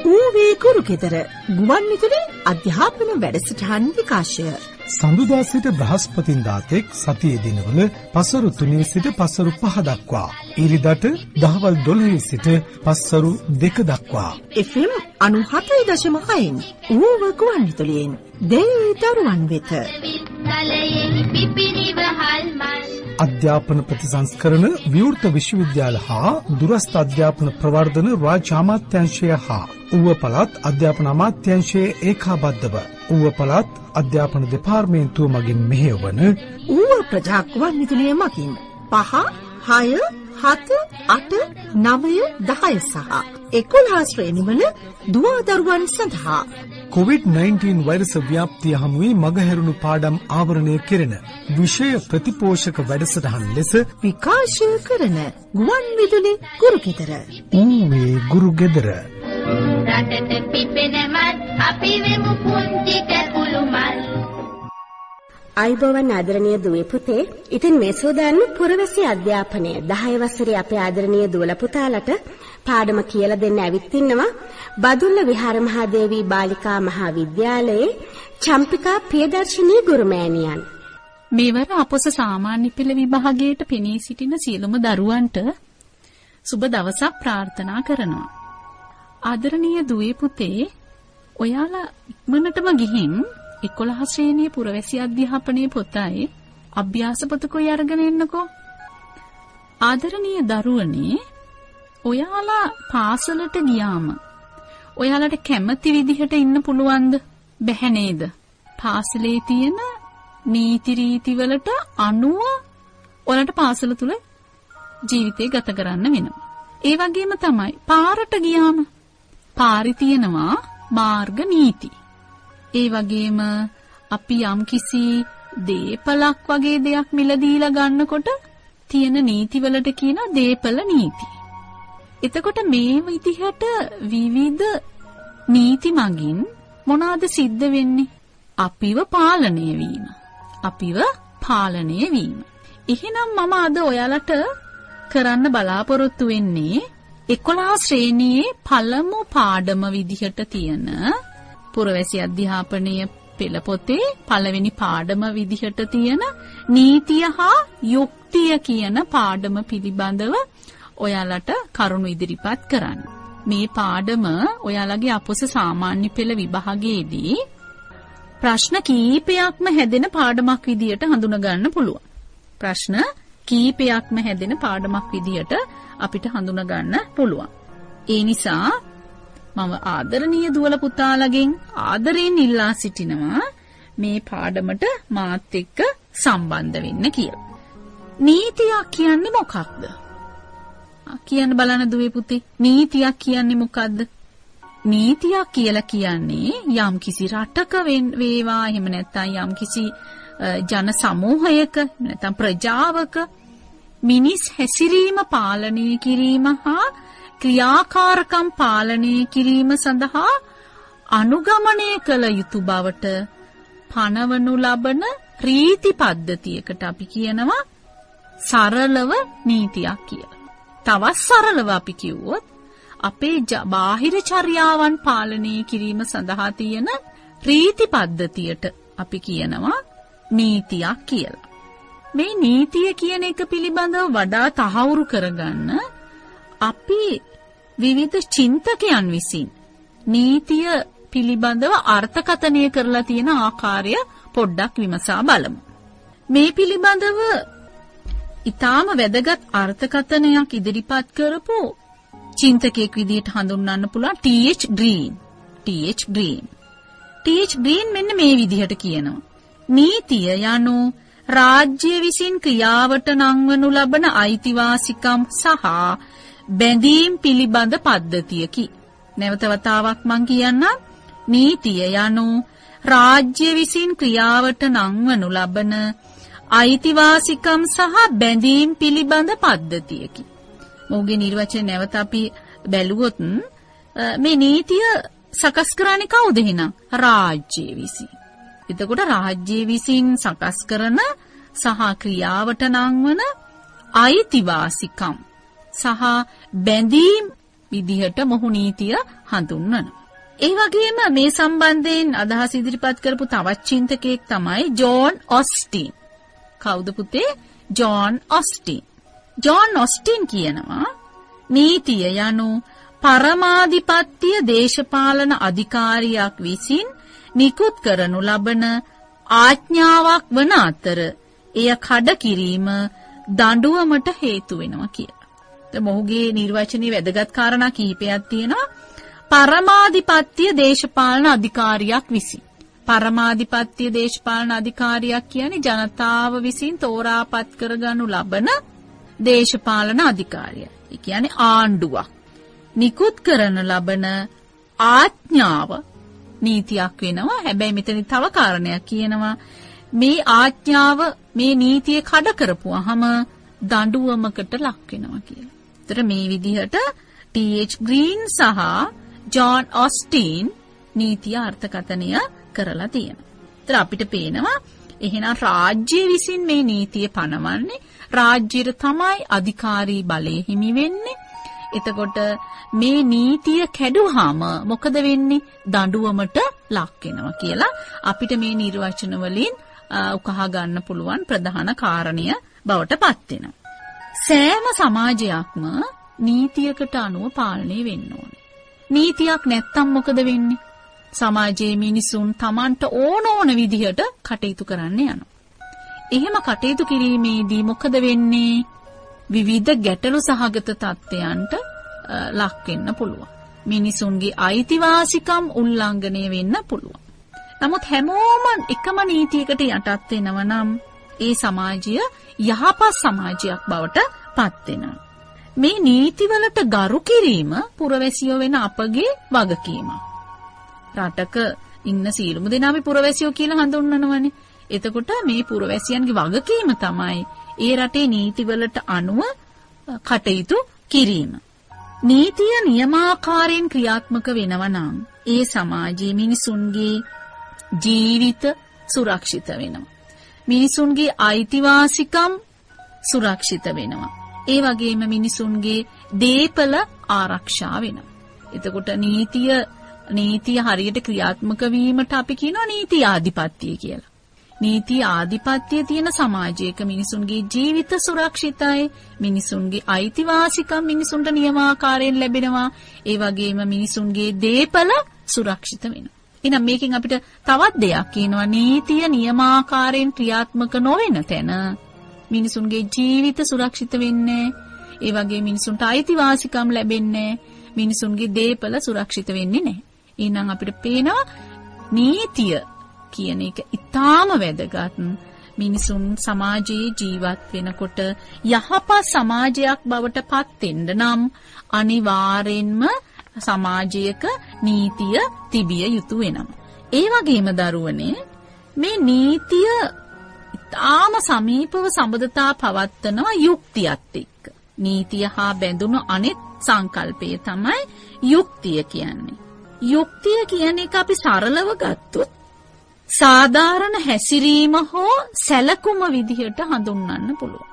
ඌවේ කුරුකෙදර ගුවන් විදුලි අධ්‍යාපන වැඩසටහන් විකාශය. සඳුදා සිට බ්‍රහස්පතින්දා තෙක් සතියේ දිනවල පසරු 3 සිට පසරු 5 දක්වා. ඉරිදට දහවල් 12 සිට පසරු 2 දක්වා. FM 97.6න් ඌව ගුවන් විදුලියෙන් දෙවිදරුවන් වෙත. අධ්‍යාපන ප්‍රතිසංස්කරණ විවෘත විශ්වවිද්‍යාල හා දුරස්ථ අධ්‍යාපන ප්‍රවර්ධන රාජ්‍ය අමාත්‍යාංශය හා ඌව පළාත් අධ්‍යාපන අමාත්‍යාංශයේ ඒකාබද්ධව ඌව පළාත් අධ්‍යාපන දෙපාර්තමේන්තුව මගින් මෙහෙයවන ඌව ප්‍රජා ගුවන් විදුලිය මගින් 5, 6, 7, 8, 9, 10 සහ 11 ශ්‍රේණිවල දුවා දරුවන් සඳහා COVID-19 වෛරස ව්‍යාප්තිය හමුවේ මගහැරුණු පාඩම් ආවරණය කෙරෙන විෂය ප්‍රතිපෝෂක වැඩසටහන් ලෙස විකාශය කරන ගුවන් විදුලි ගුරුගෙදර. ඌවේ ගුරුගෙදර. රටට පිපෙනමත් අපි වෙමු පුංචි කැකුළු මල්. අයිබෝවන් ආදරණීය දුවේ පුතේ, ඉතින් මේ සෝදාන්න පුරවැසි අධ්‍යාපනය 10 වසරේ අපේ ආදරණීය දුවල පුතාලට පාඩම කියලා දෙන්න ඇවිත් ඉන්නවා බදුල්ල විහාර මහදේවී බාලිකා මහා විද්‍යාලයේ චම්පිකා ප්‍රියදර්ශිනී ගුරුමෑණියන්. මේවර අපොස සාමාන්‍ය පෙළ විභාගයට පෙනී සිටින සියලුම දරුවන්ට සුබ දවසක් ප්‍රාර්ථනා කරනවා. ආදරණීය දුවේ පුතේ, ඔයාලා ඉක්මනටම ගිහින් 11 ශ්‍රේණියේ පුරවැසි අධ්‍යාපනයේ පොතයි අභ්‍යාස පොතකුයි අරගෙන එන්නකෝ. ආදරණීය දරුවනේ, ඔයාලා පාසලට ගියාම ඔයාලට කැමති විදිහට ඉන්න පුළුවන්ද? බැහැ නේද? පාසලේ තියෙන නීති රීති වලට අනුව ඔයාලට පාසල තුල ජීවිතේ ගත කරන්න වෙනවා. ඒ වගේම තමයි පාරට ගියාම පාරි තියෙනවා මාර්ග නීති. ඒ වගේම අපි යම්කිසි දීපලක් වගේ දෙයක් මිලදීලා ගන්නකොට තියෙන නීති වලට කියන දීපල නීති. එතකොට මේ විදිහට විවිධ නීති මගින් මොනවාද සිද්ධ වෙන්නේ? අපිව පාලනය වීම. අපිව පාලනය වීම. එහෙනම් මම අද ඔයාලට කරන්න බලාපොරොත්තු වෙන්නේ 11 ශ්‍රේණියේ පළමු පාඩම විදිහට තියෙන පුරවැසි අධ්‍යාපනයේ පෙළ පොතේ පළවෙනි පාඩම විදිහට තියෙන නීතිය හා යුක්තිය කියන පාඩම පිළිබඳව ඔයාලට කරුණු ඉදිරිපත් කරන්න. මේ පාඩම ඔයාලගේ අපොස සාමාන්‍ය පෙළ විභාගයේදී ප්‍රශ්න කීපයක්ම හැදෙන පාඩමක් විදියට හඳුනා ගන්න පුළුවන්. ප්‍රශ්න කීපයක්ම හැදෙන පාඩමක් විදියට අපිට හඳුනා ගන්න පුළුවන්. ඒ නිසා මම ආදරණීය දුවල පුතාලගෙන් ආදරයෙන් ඉල්ලා සිටිනවා මේ පාඩමට මාත් එක්ක සම්බන්ධ වෙන්න කියලා. නීතියක් කියන්නේ මොකක්ද? කියන්න බලන්න දුවේ පුතේ. නීතියක් කියන්නේ මොකද්ද? නීතියක් කියලා කියන්නේ යම්කිසි රටක වේවා, එහෙම නැත්නම් යම්කිසි ජන සමූහයක නැත්නම් ප්‍රජාවක මිනිස් හැසිරීම පාලනය කිරීම හා ක්‍රියාකාරකම් පාලනය කිරීම සඳහා අනුගමනය කළ යුතු බවට පනවනු ලබන රීති පද්ධතියකට අපි කියනවා සරලව නීතියක් කියලා. තවත් සරලව අපි කිව්වොත් අපේ බාහිර චර්යාවන් පාලනය කිරීම සඳහා තියෙන රීති පද්ධතියට අපි කියනවා නීතියක් කියලා. මේ නීතිය කියන එක පිළිබඳව වඩා තහවුරු කරගන්න අපි විවිධ චින්තකයන් විසින් නීතිය පිළිබඳව අර්ථකථනය කරලා තියෙන ආකාරය පොඩ්ඩක් විමසා බලමු. මේ පිළිබඳව ඊටාම වැදගත් අර්ථකථනයක් ඉදිරිපත් කරපු චින්තකයෙක් විදිහට හඳුන්වන්න පුළුවන් T.H. Green. T.H. Green. T.H. Green මෙන්න මේ විදිහට කියනවා. නීතිය යනු රාජ්‍ය විසින් ක්‍රියාවට නංවනු ලබන අයිතිවාසිකම් සහ බැඳීම් පිළිබඳ පද්ධතියකි. නැවත වතාවක් මං කියන්නම්. නීතිය යනු රාජ්‍ය විසින් ක්‍රියාවට නංවනු ලබන අයිතිවාසිකම් සහ බැඳීම් පිළිබඳ පද්ධතියකි. මොහුගේ නිර්වචනය නැවත අපි බැලුවොත් මේ නීතිය සකස් කරන්නේ කවුද එහෙනම්? රාජ්‍ය විසින්. එතකොට රාජ්‍ය විසින් සකස් කරන සහ ක්‍රියාවට නංවන අයිතිවාසිකම් සහ බැඳීම් විදිහට මොහු නීතිය හඳුන්වනවා. ඒ වගේම මේ සම්බන්ධයෙන් අදහස් ඉදිරිපත් කරපු තවත් චින්තකයෙක් තමයි ජෝන් ඔස්ටින්. කවුද පුතේ? John Austin. ජෝන් ඔස්ටින් කියනවා නීතිය යනු පරමාධිපත්‍ය දේශපාලන අධිකාරියක් විසින් නිකුත් කරනු ලබන ආඥාවක් වන අතර එය කඩ කිරීම දඬුවමට හේතු වෙනවා කියලා. මොහුගේ නිර්වචනයේ වැදගත් කාරණා කිහිපයක් තියෙනවා. පරමාධිපත්‍ය දේශපාලන අධිකාරියක් විසින්. පරමාධිපත්‍ය දේශපාලන අධිකාරියක් කියන්නේ ජනතාව විසින් තෝරාපත් කරගනු ලබන දේශපාලන අධිකාරිය. ඒ කියන්නේ ආණ්ඩුවක්. නිකුත් කරන ලබන ආඥාව නීතියක් වෙනවා. හැබැයි මෙතන තව කාරණයක් කියනවා. මේ ආඥාව මේ නීතිය කඩ කරපුවාම දඬුවමකට ලක් වෙනවා කියලා. ඒතර මේ විදිහට ටීඑච් ග්‍රීන් සහ ජෝන් ඔස්ටින් නීතිය අර්ථකථනය කරලා තියෙනවා. ඒතර අපිට පේනවා එහෙනම් රාජ්‍ය විසින් මේ නීතිය පනවන්නේ. රාජ්‍යයට තමයි අධිකාරී බලය හිමි වෙන්නේ. එතකොට මේ නීතිය කැඩුවාම මොකද වෙන්නේ? දඬුවමට ලක් වෙනවා කියලා අපිට මේ නිර්වචන වලින් උකහා ගන්න පුළුවන් ප්‍රධාන කාරණය බවට පත් වෙනවා. සෑම සමාජයක්ම නීතියකට අනුව පාලනය වෙන්න ඕනේ. නීතියක් නැත්තම් මොකද වෙන්නේ? සමාජයේ මිනිසුන් Tamanට ඕන විදිහට කටයුතු කරන්න යනවා. එහෙම කටයුතු කිරීමේදී මොකද වෙන්නේ? විවිධ ගැටලු සහගත තත්ත්වයන්ට ලක් වෙන්න පුළුවන්. මිනිසුන්ගේ අයිතිවාසිකම් උල්ලංඝනය වෙන්න පුළුවන්. නමුත් හැමෝම එකම නීතියකට යටත් වෙනවා නම් ඒ සමාජය යහපත් සමාජයක් බවට පත් වෙනවා. මේ නීතිවලට ගරු කිරීම පුරවැසියෝ වෙන අපගේ වගකීමක්. රටක ඉන්න සියලුම දෙනා අපි පුරවැසියෝ කියලා හඳුන්වනවනේ. එතකොට මේ පුරවැසියන්ගේ වගකීම තමයි ඒ රටේ නීතිවලට අනුව කටයුතු කිරීම. නීතිය නියමාකාරයෙන් ක්‍රියාත්මක වෙනවා නම් ඒ සමාජයේ මිනිසුන්ගේ ජීවිත සුරක්ෂිත වෙනවා. මිනිසුන්ගේ අයිතිවාසිකම් සුරක්ෂිත වෙනවා. ඒ වගේම මිනිසුන්ගේ දේපල ආරක්ෂා වෙනවා. එතකොට නීතිය හරියට ක්‍රියාත්මක වීමට අපි කියනවා නීති ආධිපත්‍යය කියලා. නීති ආධිපත්‍යය තියෙන සමාජයක මිනිසුන්ගේ ජීවිත සුරක්ෂිතයි. මිනිසුන්ගේ අයිතිවාසිකම් මිනිසුන්ට නියමාකාරයෙන් ලැබෙනවා. ඒ වගේම මිනිසුන්ගේ දේපල සුරක්ෂිත වෙනවා. එහෙනම් මේකෙන් අපිට තවත් දෙයක් කියනවා. නීතිය නියමාකාරයෙන් ක්‍රියාත්මක නොවන තැන මිනිසුන්ගේ ජීවිත සුරක්ෂිත වෙන්නේ. ඒ වගේ මිනිසුන්ට අයිතිවාසිකම් ලැබෙන්නේ. මිනිසුන්ගේ දේපල සුරක්ෂිත වෙන්නේ නැහැ. එහෙනම් අපිට පේනවා නීතිය කියන එක ඉතාම වැදගත්. මිනිසුන් සමාජයේ ජීවත් වෙනකොට යහපත් සමාජයක් බවට පත් වෙන්න නම් අනිවාර්යෙන්ම සමාජයක නීතිය තිබිය යුතු වෙනවා. ඒ වගේම දරුවනේ මේ නීතිය ඉතාම සමීපව සම්බන්ධතා පවත්වනවා යුක්තියත් එක්ක. නීතිය හා බැඳුණු අනෙක් සංකල්පය තමයි යුක්තිය කියන්නේ. යුක්තිය කියන එක අපි සරලව ගත්තොත් සාධාරණ හැසිරීම හෝ සැලකුම විදිහට හඳුන්වන්න පුළුවන්.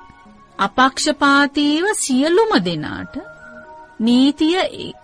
අපක්ෂපාතීව සියලුම දෙනාට නීතිය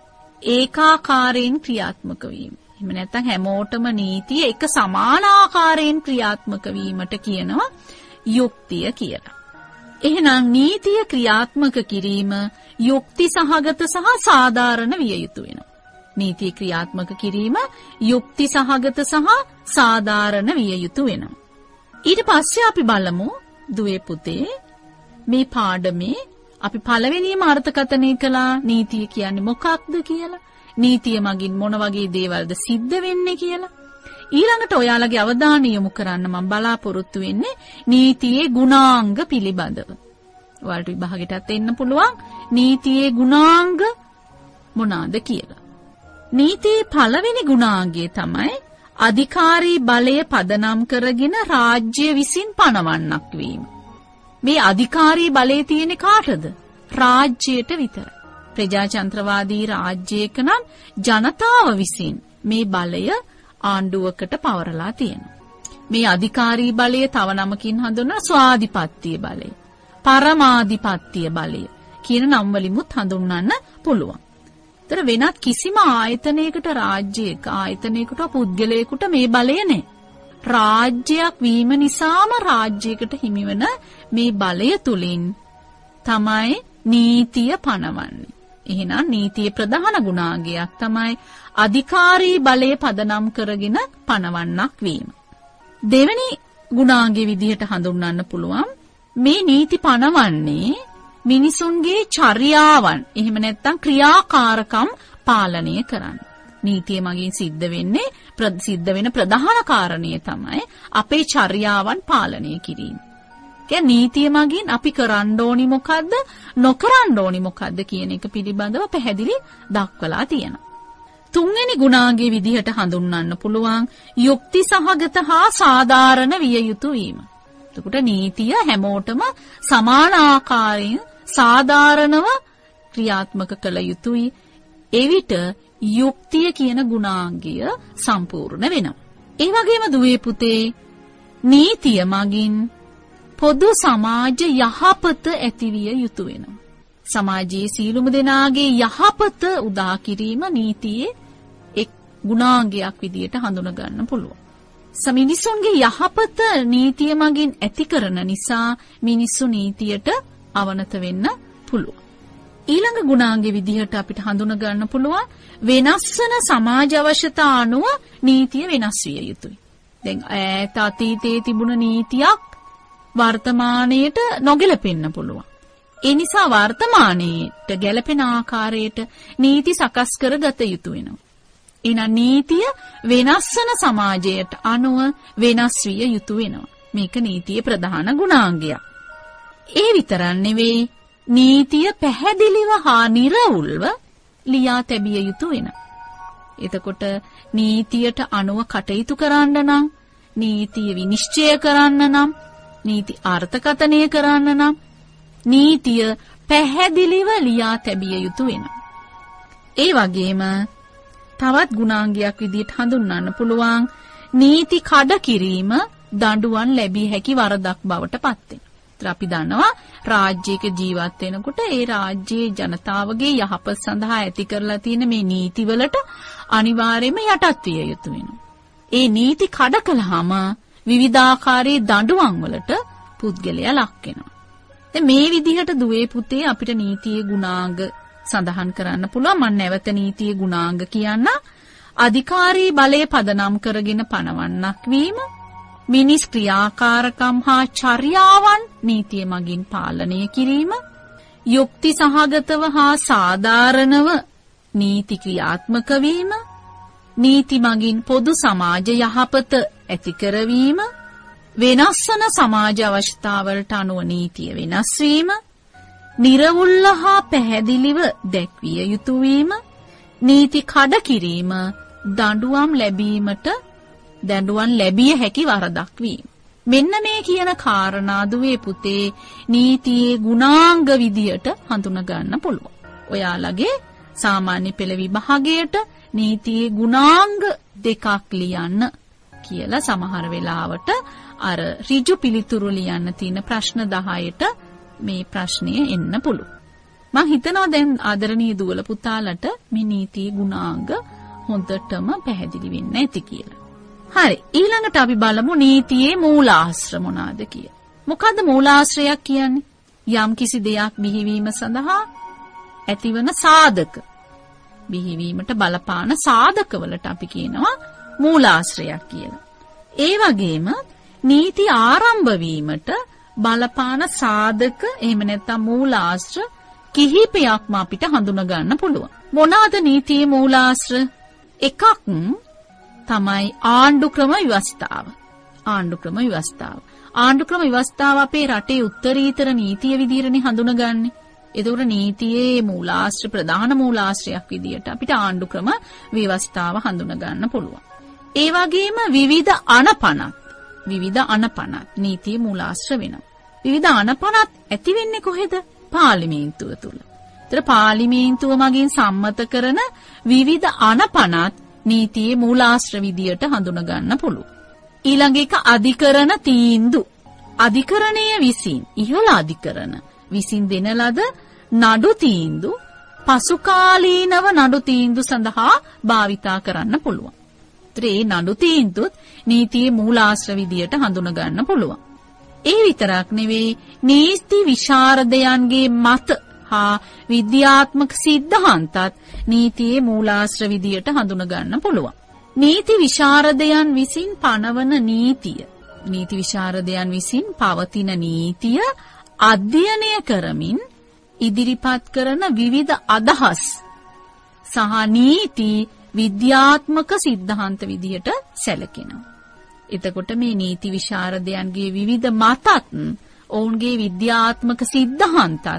ඒකාකාරයෙන් ක්‍රියාත්මක වීම. එහෙම නැත්නම් හැමෝටම නීතිය එක සමානාකාරයෙන් ක්‍රියාත්මක වීමට කියනවා යුක්තිය කියලා. එහෙනම් නීතිය ක්‍රියාත්මක කිරීම යුක්ති සහගත සහ සාධාරණ විය යුතු වෙනවා. නීතිය ක්‍රියාත්මක කිරීම යුක්ති සහගත සහ සාධාරණ විය යුතු වෙනවා. ඊට පස්සේ අපි බලමු දුවේ පුතේ මේ පාඩමේ අපි පළවෙනිම අර්ථකථනය කළා නීතිය කියන්නේ මොකක්ද කියලා. නීතිය මගින් මොන වගේ දේවල්ද සිද්ධ වෙන්නේ කියලා. ඊළඟට ඔයාලගේ අවධානය යොමු කරන්න මම බලාපොරොත්තු වෙන්නේ නීතියේ ගුණාංග පිළිබඳව. ඔයාලට විභාගෙටත් එන්න පුළුවන් නීතියේ ගුණාංග මොනවාද කියලා. නීතියේ පළවෙනි ගුණාංගය තමයි අධිකාරී බලය පදනම් කරගෙන රාජ්‍ය විසින් පනවන්නක් වීම. මේ අධිකාරී බලය තියෙන්නේ කාටද? රාජ්‍යයට විතරයි. ප්‍රජාතන්ත්‍රවාදී රාජ්‍යයක නම් ජනතාව විසින් මේ බලය ආණ්ඩුවකට පවරලා තියෙනවා. මේ අධිකාරී බලය තව නමකින් හඳුන්වන ස්වාධිපත්‍ය බලය, පරමාධිපත්‍ය බලය කියන නම් වලින්මුත් හඳුන්වන්න පුළුවන්. ඒතර වෙනත් කිසිම ආයතනයකට රාජ්‍යයක ආයතනයකට පුද්ගලයෙකුට මේ බලය නැහැ. රාජ්‍යයක් වීම නිසාම රාජ්‍යයකට හිමිවන මේ බලය තුලින් තමයි නීතිය පනවන්නේ. එහෙනම් නීතියේ ප්‍රධාන ගුණාංගයක් තමයි අධිකාරී බලය පදනම් කරගෙන පනවන්නක් වීම. දෙවෙනි ගුණාංගයේ විදිහට හඳුන්වන්න පුළුවන් මේ නීති පනවන්නේ මිනිසුන්ගේ චර්යාවන් එහෙම නැත්නම් ක්‍රියාකාරකම් පාලනය කරන්න. නීතිය මගින් සිද්ධ වෙන ප්‍රධාන කාරණය තමයි අපේ චර්යාවන් පාලනය කිරීම. කියන්නේ නීතිය මගින් අපි කරන්න ඕනි මොකද්ද නොකරන්න ඕනි මොකද්ද කියන එක පිළිබඳව පැහැදිලි දක්වලා තියෙනවා. තුන්වෙනි ගුණාංගයේ විදිහට හඳුන්වන්න පුළුවන් යුක්ති සහගත හා සාධාරණ විය යුතු වීම. එතකොට නීතිය හැමෝටම සමාන ආකාරයෙන් සාධාරණව ක්‍රියාත්මක කළ යුතුයි. එවිට යුක්තිය කියන ගුණාංගය සම්පූර්ණ වෙනවා. ඒ වගේම දුවේ පුතේ නීතිය මගින් පොදු සමාජ යහපත ඇතිවිය යුතු වෙනවා. සමාජයේ සියලුම දෙනාගේ යහපත උදා කිරීම නීතියේ එක් ගුණාංගයක් විදියට හඳුනා ගන්න පුළුවන්. මිනිසුන්ගේ යහපත නීතිය මගින් ඇති කරන නිසා මිනිස්සු නීතියට අවනත වෙන්න පුළුවන්. ඊළඟ ගුණාංගයේ විදිහට අපිට හඳුනා ගන්න පුළුවන් වෙනස් වන සමාජ අවශ්‍යතා අනුව නීතිය වෙනස් විය යුතුයි. දැන් ඈත අතීතයේ තිබුණ නීතියක් වර්තමානයට නොගැලපෙන්න පුළුවන්. ඒ නිසා වර්තමානයට ගැලපෙන ආකාරයට නීති සකස් කරගත යුතු වෙනවා. එහෙනම් නීතිය වෙනස් වන සමාජයට අනුව වෙනස් විය යුතු වෙනවා. මේක නීතියේ ප්‍රධාන ගුණාංගයක්. ඒ විතරක් නෙවෙයි නීතිය පැහැදිලිව හා නිර්වුල්ව ලියා තැබිය යුතු වෙනවා. එතකොට නීතියට අනුව කටයුතු කරන්න නම්, නීතිය විනිශ්චය කරන්න නම්, නීති අර්ථකථනය කරන්න නම් නීතිය පැහැදිලිව ලියා තැබිය යුතු වෙනවා. ඒ වගේම තවත් ගුණාංගයක් විදිහට හඳුන්වන්න පුළුවන් නීති කඩ කිරීම දඬුවම් ලැබිය හැකි වරදක් බවට පත් වෙනවා. අපි දන්නවා රාජ්‍යයක ජීවත් වෙනකොට ඒ රාජ්‍යයේ ජනතාවගේ යහපත සඳහා ඇති කරලා තියෙන මේ නීතිවලට අනිවාර්යයෙන්ම යටත් විය යුතු වෙනවා. ඒ නීති කඩ කළාම විවිධාකාරයේ දඬුවම් වලට පුද්ගලයා ලක් වෙනවා. දැන් මේ විදිහට දුවේ පුතේ අපිට නීතියේ ගුණාංග සඳහන් කරන්න පුළුවන්. මම නැවත නීතියේ ගුණාංග කියන්න. අධිකාරී බලය පදනම් කරගෙන පනවන්නක් වීම, මිනිස් ක්‍රියාකාරකම් හා චර්යාවන් නීතිය මගින් පාලනය කිරීම, යුක්ති සහගතව හා සාධාරණව නීති ක්‍රියාත්මක වීම, නීති මගින් පොදු සමාජ යහපත ඇති කරවීම, වෙනස් වන සමාජ අවශ්‍යතාවලට අනුව නීතිය වෙනස් වීම, නිර්වුල්ව හා පැහැදිලිව දැක්විය යුතු වීම, නීති කඩ කිරීම දඬුවම් ලැබිය හැකි වරදක් වීම. මෙන්න මේ කියන කාරණා දුවේ පුතේ නීතියේ ගුණාංග විදියට හඳුනා ගන්න පුළුවන්. ඔයාලගේ සාමාන්‍ය පෙළ විභාගයට නීතියේ ගුණාංග දෙකක් ලියන්න කියලා සමහර වෙලාවට අර ඍජු පිළිතුරු ලියන්න තියෙන ප්‍රශ්න 10ට මේ ප්‍රශ්නය එන්න පුළුවන්. මම හිතනවා දැන් ආදරණීය දුවල පුතාලට මේ නීතියේ ගුණාංග හොඳටම පැහැදිලි වෙන්න ඇති කියලා. හරි, ඊළඟට අපි බලමු නීතියේ මූලාශ්‍ර මොනවාද කියලා. මොකද්ද මූලාශ්‍රයක් කියන්නේ? යම් කිසි දෙයක් බිහිවීම සඳහා ඇතිවන සාධක. බිහිවීමට බලපාන සාධකවලට අපි කියනවා මූලාශ්‍රයක් කියලා. ඒ වගේම නීති ආරම්භ වීමට බලපාන සාධක එහෙම නැත්නම් මූලාශ්‍ර කිහිපයක්ම අපිට හඳුනා ගන්න පුළුවන්. මොනවාද නීතියේ මූලාශ්‍ර? එකක් තමයි ආණ්ඩුක්‍රම ව්‍යවස්ථාව. ආණ්ඩුක්‍රම ව්‍යවස්ථාව අපේ රටේ උත්තරීතර නීතිය විදිහටනේ හඳුනගන්නේ. ඒතකොට නීතියේ මූලාශ්‍ර ප්‍රධාන මූලාශ්‍රයක් විදිහට අපිට ආණ්ඩුක්‍රම ව්‍යවස්ථාව හඳුනා ගන්න පුළුවන්. ඒ වගේම විවිධ අනපනත් නීතියේ මූලාශ්‍ර වෙනවා. විවිධ අනපනත් ඇති වෙන්නේ කොහෙද? පාර්ලිමේන්තුව තුල. ඒතර පාර්ලිමේන්තුව මගින් සම්මත කරන විවිධ අනපනත් නීතියේ මූලාශ්‍ර විදියට හඳුනා ගන්න පුළුවන්. ඊළඟ එක අධිකරණ තීන්දුව. අධිකරණය විසින් ඉහළ අධිකරණ විසින් දෙන ලද නඩු තීන්දුව පසුකාලීනව නඩු තීන්දුව සඳහා භාවිතා කරන්න පුළුවන්. ඒ නඩු තීන්දුවත් නීතියේ මූලාශ්‍ර විදියට හඳුන ගන්න පුළුවන්. ඒ විතරක් නෙවෙයි නීති විශාරදයන්ගේ මත හා විද්‍යාත්මක සිද්ධාන්තත් නීතියේ මූලාශ්‍ර විදියට හඳුන ගන්න පුළුවන්. නීති විශාරදයන් විසින් පනවන නීතිය, නීති විශාරදයන් විසින් පවතින නීතිය අධ්‍යයනය කරමින් ඉදිරිපත් කරන විවිධ අදහස් සහ නීති විද්‍යාත්මක සිද්ධාන්ත විදියට සැලකෙනවා. එතකොට මේ නීති විශාරදයන්ගේ විවිධ මතත් ඔවුන්ගේ විද්‍යාත්මක සිද්ධාන්තත්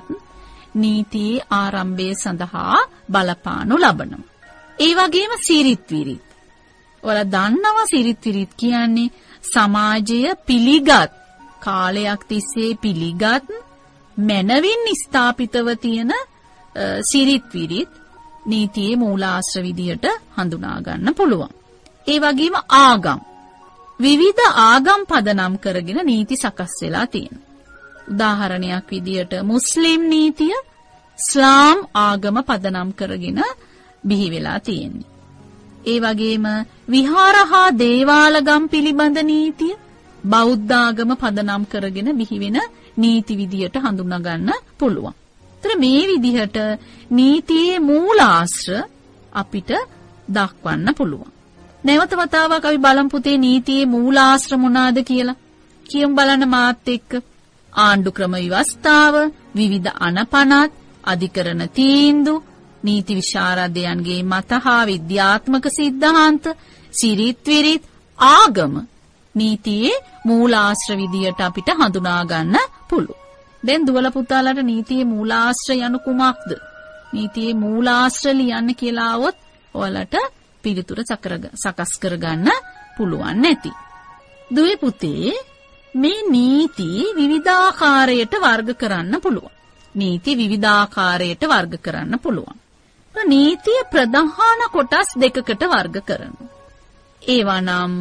නීතියේ ආරම්භය සඳහා බලපානු ලබනවා. ඒ වගේම සිරිත් විරිත්. ඔයාලා දන්නවා සිරිත් විරිත් කියන්නේ සමාජය පිළිගත් කාලයක් තිස්සේ පිළිගත් මනවින් ස්ථාපිතව තියෙන සිරිත් විරිත් නීතියේ මූලාශ්‍ර විදියට හඳුනා ගන්න පුළුවන්. ඒ වගේම ආගම් විවිධ ආගම් පදනම් කරගෙන නීති සකස් වෙලා තියෙනවා. උදාහරණයක් විදියට මුස්ලිම් නීතිය ඉස්ලාම් ආගම පදනම් කරගෙන බිහි වෙලා තියෙන්නේ. ඒ වගේම විහාර හා දේවාලගම් පිළිබඳ නීතිය බෞද්ධ ආගම පදනම් කරගෙන බිහි වෙන නීති විදියට හඳුනා ගන්න පුළුවන්. ඒතර මේ විදිහට නීතියේ මූලාශ්‍ර අපිට දක්වන්න පුළුවන්. නැවත වතාවක් අපි බලමු පුතේ නීතියේ මූලාශ්‍ර මොනවාද කියලා. කියමු බලන්න මාත් එක්ක. ආණ්ඩු ක්‍රම ව්‍යවස්ථාව, විවිධ අනපනත්, අධිකරණ තීන්දුව, නීති විශාරදයන්ගේ මත හා විද්‍යාත්මක සිද්ධාන්ත, සිරිත් විරිත්, ආගම නීතියේ මූලාශ්‍ර විදියට අපිට හඳුනා ගන්න පුළුවන්. දැන් දුවල පුතාලට නීතියේ මූලාශ්‍ර යනු කුමක්ද? නීතියේ මූලාශ්‍ර ලියන්න කියලා આવොත් ඔයාලට පිළිතුර සකස් කරගන්න පුළුවන් නැති. දුවේ පුතේ මේ නීති විවිධාකාරයට වර්ග කරන්න පුළුවන්. නීති විවිධාකාරයට වර්ග කරන්න පුළුවන්. නීතිය ප්‍රධාන කොටස් දෙකකට වර්ග කරනවා. ඒවා නම්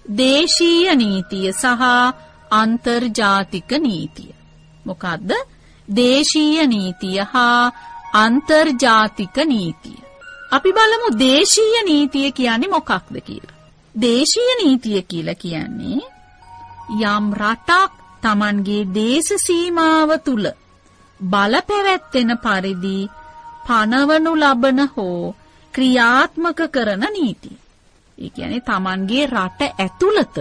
දේශීය නීතිය සහ අන්තර්ජාතික නීතිය. මොකද්ද? දේශීය නීතිය හා අන්තර්ජාතික නීතිය. අපි බලමු දේශීය නීතිය කියන්නේ මොකක්ද කියලා. දේශීය නීතිය කියලා කියන්නේ යම් රටක් Tamanගේ දේශ සීමාව තුල බලපැවැත්වෙන පරිදි පනවනු ලබන හෝ ක්‍රියාත්මක කරන නීතිය. ඒ කියන්නේ Tamanගේ රට ඇතුළත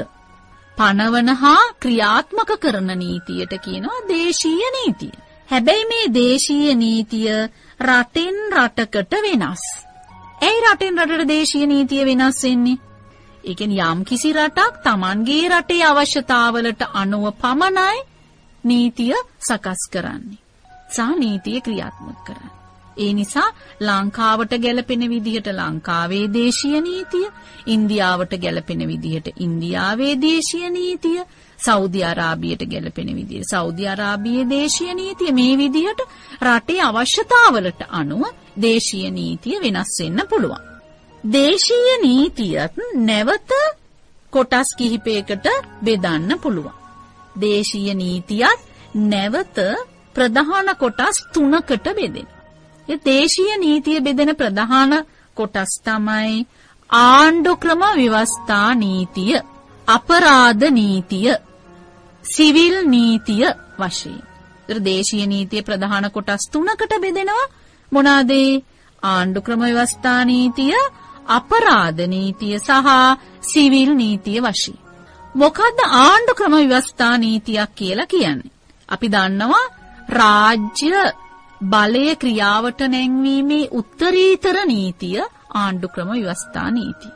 පනවන හා ක්‍රියාත්මක කරන නීතියට කියනවා දේශීය නීතිය. හැබැයි මේ දේශීය නීතිය රටෙන් රටකට වෙනස්. ඇයි රටෙන් රටට දේශීය නීතිය වෙනස් වෙන්නේ? ඒ කියන්නේ යම් කිසි රටක් Tamanගේ රටේ අවශ්‍යතාවලට අනුව පමණයි නීතිය සකස් කරන්නේ. සහ නීතිය ක්‍රියාත්මක කරන්නේ. ඒ නිසා ලංකාවට ගැලපෙන විදිහට ලංකාවේ දේශීය නීතිය, ඉන්දියාවට ගැලපෙන විදිහට ඉන්දියාවේ දේශීය නීතිය, සෞදි අරාබියට ගැලපෙන විදිහට සෞදි අරාබියේ දේශීය නීතිය, මේ විදිහට රටේ අවශ්‍යතාවලට අනුව දේශීය නීතිය වෙනස් වෙන්න පුළුවන්. දේශීය නීතියත් නැවත කොටස් කිහිපයකට බෙදන්න පුළුවන්. දේශීය නීතියත් නැවත ප්‍රධාන කොටස් 3කට බෙදෙනවා. ඒ දේශීය නීතිය බෙදෙන ප්‍රධාන කොටස් තමයි ආණ්ඩු ක්‍රම ව්‍යවස්ථා නීතිය, අපරාධ නීතිය, සිවිල් නීතිය වශයෙන්. ඒතර දේශීය නීතිය ප්‍රධාන කොටස් 3කට බෙදෙනවා. මොනවාද? ආණ්ඩු ක්‍රම ව්‍යවස්ථා නීතිය, අපරාධ නීතිය සහ සිවිල් නීතිය වශයෙන්. මොකද්ද ආණ්ඩු ක්‍රම ව්‍යවස්ථා නීතියක් කියලා කියන්නේ? අපි දන්නවා රාජ්‍ය බලය ක්‍රියාවට නැංවීමේ උත්තරීතර නීතිය ආණ්ඩු ක්‍රම ව්‍යවස්ථා නීතිය.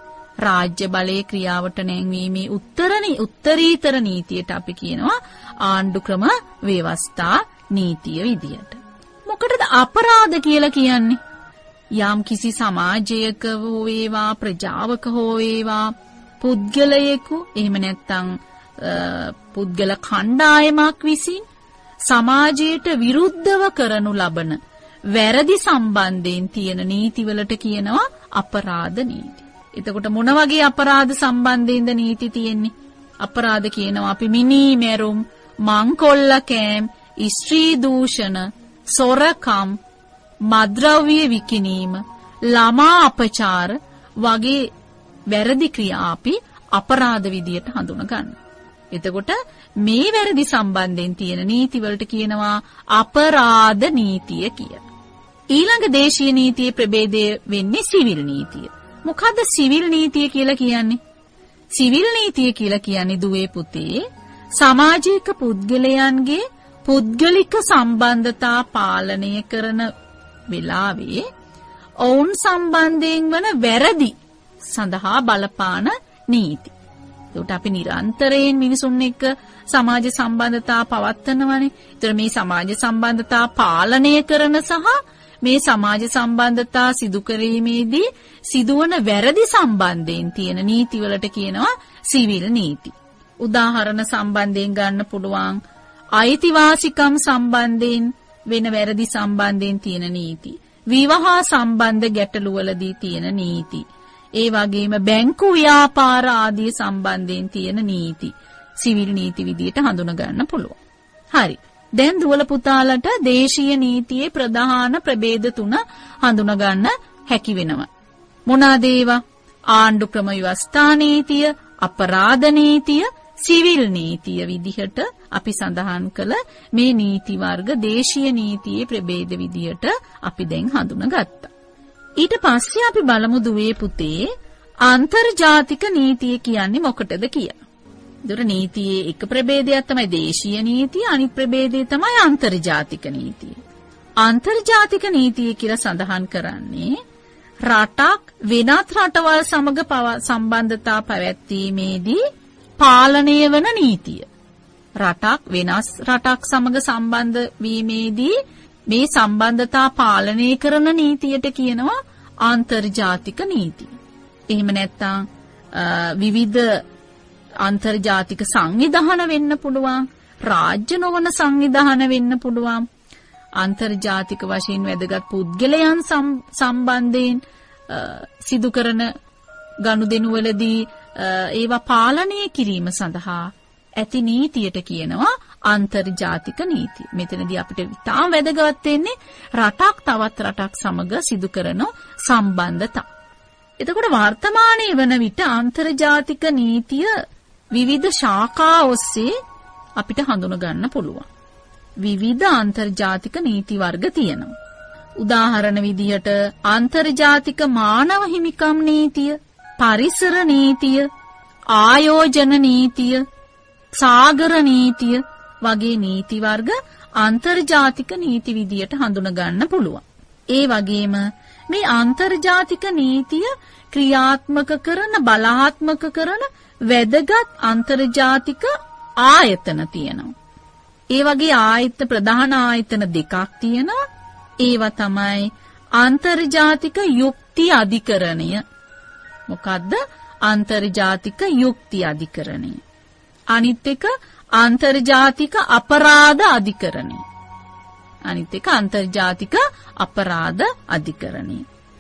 රාජ්‍ය බලය ක්‍රියාවට නැංවීමේ උත්තරීතර නීතියට අපි කියනවා ආණ්ඩු ක්‍රම ව්‍යවස්ථා නීතිය විදියට. මොකටද අපරාධ කියලා කියන්නේ? යම් කිසි සමාජයක හෝ වේවා, ප්‍රජාවක හෝ වේවා, පුද්ගලයෙකු එහෙම නැත්නම් පුද්ගල කණ්ඩායමක් විසින් සමාජයට විරුද්ධව කරනු ලබන වැරදි සම්බන්ධයෙන් තියෙන නීතිවලට කියනවා අපරාධ නීති. එතකොට මොන වගේ අපරාධ සම්බන්ධයෙන්ද නීති තියෙන්නේ? අපරාධ කියනවා අපි මිනී මැරුම්, මංකොල්ල කෑම්, ස්ත්‍රී දූෂණ, සොරකම්, මද්‍රව්‍ය විකිණීම, ළමා අපචාර වගේ වැරදි ක්‍රියා අපි අපරාධ විදියට හඳුනා ගන්නවා. එතකොට මේ වැරදි සම්බන්ධයෙන් තියෙන නීති වලට කියනවා අපරාධ නීතිය කියලා. ඊළඟ දේශීය නීතියේ ප්‍රභේදය වෙන්නේ සිවිල් නීතිය. මොකද්ද සිවිල් නීතිය කියලා කියන්නේ? සිවිල් නීතිය කියලා කියන්නේ දුවේ පුතේ සමාජික පුද්ගලයන්ගේ පුද්ගලික සම්බන්ධතා පාලනය කරන වෙලාවේ ඔවුන් සම්බන්ධයෙන් වන වැරදි සඳහා බලපාන නීති. ඒකට අපි නිරන්තරයෙන් මිනිසුන් එක්ක සමාජ සම්බන්ධතා පවත්වනවානේ. ඒතර මේ සමාජ සම්බන්ධතා පාලනය කරන සහ මේ සමාජ සම්බන්ධතා සිදු කිරීමේදී සිදුවන වැරදි සම්බන්ධයෙන් තියෙන නීති වලට කියනවා සිවිල් නීති. උදාහරණ සම්බන්ධයෙන් ගන්න පුළුවන් අයිතිවාසිකම් සම්බන්ධයෙන් වෙන වැරදි සම්බන්ධයෙන් තියෙන නීති. විවාහ සම්බන්ධ ගැටලුවලදී තියෙන නීති. ඒ වගේම බැංකු ව්‍යාපාර ආදී සම්බන්ධයෙන් තියෙන නීති සිවිල් නීති විදියට හඳුනා ගන්න පුළුවන්. හරි. දැන් දුවල පුතාලට දේශීය නීතියේ ප්‍රධාන ප්‍රභේද 3 හඳුනා ගන්න හැකි වෙනවා. මොනවාද ඒවා? ආණ්ඩු ක්‍රම ව්‍යවස්ථා නීතිය, අපරාධ නීතිය, සිවිල් නීතිය විදිහට අපි සඳහන් කළ මේ නීති වර්ග දේශීය නීතියේ ප්‍රභේද විදියට අපි දැන් හඳුනාගත්තා. ඊට පස්සේ අපි බලමු දුවේ පුතේ අන්තර්ජාතික නීතිය කියන්නේ මොකටද කියලා. ඒතර නීතියේ එක ප්‍රභේදයක් තමයි දේශීය නීතිය, අනිත් ප්‍රභේදය තමයි අන්තර්ජාතික නීතිය. අන්තර්ජාතික නීතිය කියලා සඳහන් කරන්නේ රටක් වෙනත් රටවල් සමග සම්බන්ධතා පැවැත්වීමේදී පාලනය වන නීතිය. රටක් වෙනස් රටක් සමග සම්බන්ධ වීමේදී මේ සම්බන්ධතා පාලනය කරන නීතියට කියනවා අන්තර්ජාතික නීති. එහෙම නැත්නම් විවිධ අන්තර්ජාතික සංවිධාන වෙන්න පුළුවන්, රාජ්‍ය නොවන සංවිධාන වෙන්න පුළුවන්. අන්තර්ජාතික වශයෙන් වැදගත් පුද්ගලයන් සම්බන්ධයෙන් සිදු කරන ගනුදෙනුවලදී ඒවා පාලනය කිරීම සඳහා ඇති නීතියට කියනවා අන්තර්ජාතික නීතිය. මෙතනදී අපිට ඉතාම වැදගත් වෙන්නේ රටක් තවත් රටක් සමග සිදු කරන සම්බන්ධතා. එතකොට වර්තමානයේ වන විට අන්තර්ජාතික නීතිය විවිධ ශාඛා ඔස්සේ අපිට හඳුනා ගන්න පුළුවන්. විවිධ අන්තර්ජාතික නීති වර්ග තියෙනවා. උදාහරණ විදිහට අන්තර්ජාතික මානව හිමිකම් නීතිය, පරිසර නීතිය, ආයෝජන නීතිය, සාගර නීතිය වගේ නීති වර්ග අන්තර්ජාතික නීති විදියට හඳුනා ගන්න පුළුවන්. ඒ වගේම මේ අන්තර්ජාතික නීතිය ක්‍රියාත්මක කරන බලාත්මක කරන වැදගත් අන්තර්ජාතික ආයතන තියෙනවා. ඒ වගේ ප්‍රධාන ආයතන දෙකක් තියෙනවා. ඒවා තමයි අන්තර්ජාතික යුක්ති අධිකරණය. මොකද්ද? අන්තර්ජාතික යුක්ති අධිකරණය. අනිත් එක අන්තර්ජාතික අපරාධ අධිකරණය. අනිත් එක අන්තර්ජාතික අපරාධ අධිකරණය.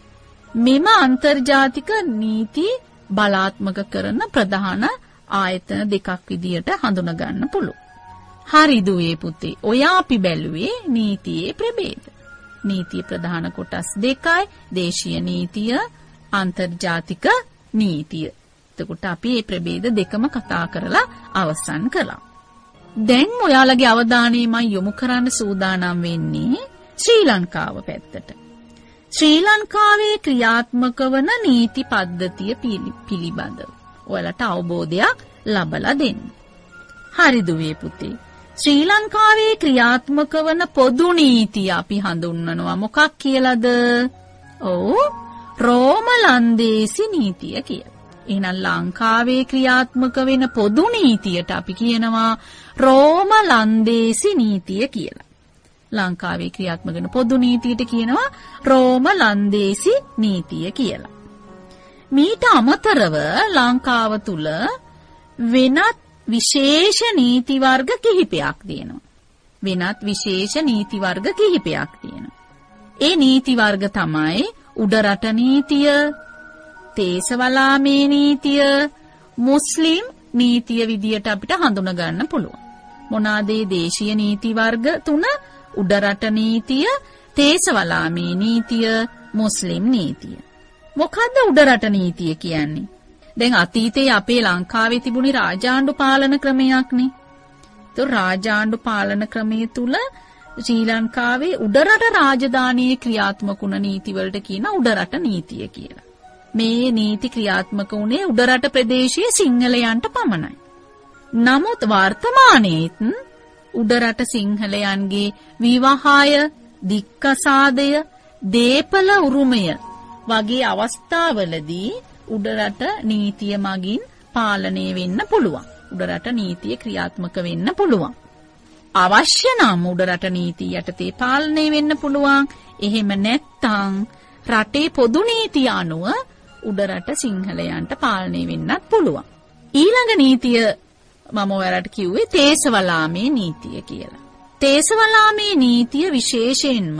මෙම අන්තර්ජාතික නීති බලාත්මක කරන ප්‍රධාන ආයතන දෙකක් විදියට හඳුනා ගන්න පුළුවන්. හරි දුවේ පුතේ. ඔයා අපි බැලුවේ නීතියේ ප්‍රභේද. නීතියේ ප්‍රධාන කොටස් දෙකයි. දේශීය නීතිය, අන්තර්ජාතික නීතිය. එතකොට අපි මේ ප්‍රභේද දෙකම කතා කරලා අවසන් කළා. දැන් ඔයාලගේ අවධානය මම යොමු කරන්න සූදානම් වෙන්නේ ශ්‍රී ලංකාව පැත්තට. ශ්‍රී ලංකාවේ ක්‍රියාත්මක වන නීති පද්ධතිය පිළිබඳව ඔයාලට අවබෝධයක් ලබලා දෙන්න. හරි දුවේ පුතේ. ශ්‍රී ලංකාවේ ක්‍රියාත්මක වන පොදු නීතිය අපි හඳුන්වනවා මොකක් කියලාද? ඔව්, රෝම ලන්දේසි නීතිය කියලා. එහෙනම් ලංකාවේ ක්‍රියාත්මක වෙන පොදු නීතියට අපි කියනවා රෝම ලන්දේසි නීතිය කියලා. ලංකාවේ ක්‍රියාත්මක වෙන පොදු නීතියට කියනවා රෝම ලන්දේසි නීතිය කියලා. මීට අමතරව ලංකාව තුල වෙනත් විශේෂ නීති වර්ග කිහිපයක් තියෙනවා. වෙනත් විශේෂ නීති වර්ග කිහිපයක් තියෙනවා. ඒ නීති වර්ග තමයි උඩරට නීතිය, තේසවලාමේ නීතිය, මුස්ලිම් නීතිය විදියට අපිට හඳුනා ගන්න පුළුවන්. මොනවාද මේ දේශීය නීති වර්ග 3? උඩරට නීතිය, තේසවලාමේ නීතිය, මුස්ලිම් නීතිය. මොකද්ද උඩරට නීතිය කියන්නේ? දැන් අතීතයේ අපේ ලංකාවේ තිබුණේ රාජාණ්ඩු පාලන ක්‍රමයක්නේ. તો රාජාණ්ඩු පාලන ක්‍රමයේ තුල ශ්‍රී ලංකාවේ උඩරට රාජධානියේ ක්‍රියාත්මක වුණ නීතිවලට කියන උඩරට නීතිය කියලා. මේ නීති ක්‍රියාත්මක වුණේ උඩරට ප්‍රදේශයේ සිංහලයන්ට පමණයි. නමුත් වර්තමානයේත් උඩරට සිංහලයන්ගේ විවාහය, දික්කසාදය, දීපල උරුමය වගේ අවස්ථාවලදී උඩරට නීතිය මගින් පාලනය වෙන්න පුළුවන්. උඩරට නීතිය ක්‍රියාත්මක වෙන්න පුළුවන්. අවශ්‍ය නම් උඩරට නීතිය යටතේ පාලනය වෙන්න පුළුවන්. එහෙම නැත්නම් රටේ පොදු නීතිය අනුව උඩරට සිංහලයන්ට පාලනය වෙන්නත් පුළුවන්. ඊළඟ නීතිය මම ඔයාලට කිව්වේ තේසවලාමේ නීතිය කියලා. තේසවලාමේ නීතිය විශේෂයෙන්ම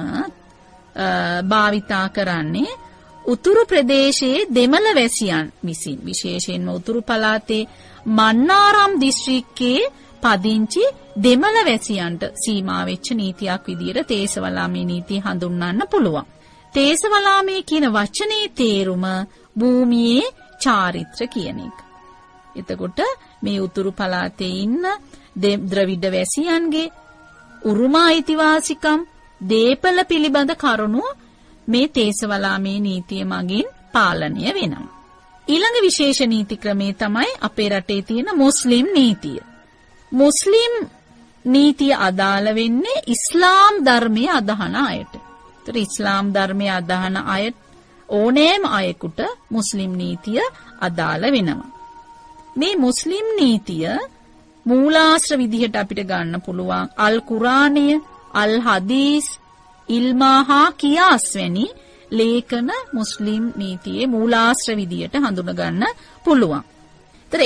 භාවිතා කරන්නේ උතුරු ප්‍රදේශයේ දෙමළ වැසියන් විසින්. විශේෂයෙන්ම උතුරු පළාතේ මන්නාරම් දිස්ත්‍රික්කයේ පදිංචි දෙමළ වැසියන්ට සීමා වෙච්ච නීතියක් විදියට තේසවලාමේ නීතිය හඳුන්වන්න පුළුවන්. තේසවලාමේ කියන වචනේ තේරුම භූමියේ චාරිත්‍ර කියන එක. එතකොට මේ උතුරු පළාතේ ඉන්න ද්‍රවිඩ වැසියන්ගේ උරුම අයිතිවාසිකම්, දීපල පිළිබඳ කරුණු මේ තේසවලාමේ නීතිය මගින් පාලනය වෙනවා. ඊළඟ විශේෂ නීති ක්‍රමේ තමයි අපේ රටේ තියෙන මුස්ලිම් නීතිය. මුස්ලිම් නීතිය අදාළ වෙන්නේ ඉස්ලාම් ධර්මයේ අදහන අයට. ඒතර ඉස්ලාම් ධර්මයේ අදහන අය ඕනෑම අයෙකුට මුස්ලිම් නීතිය අදාළ වෙනවා. මේ මුස්ලිම් නීතිය මූලාශ්‍ර විදිහට අපිට ගන්න පුළුවන් අල් කුරානය, අල් හදීස්, ඉල්මාහා කියාස් වැනි ලේඛන මුස්ලිම් නීතියේ මූලාශ්‍ර විදියට හඳුනා ගන්න පුළුවන්. ඒතර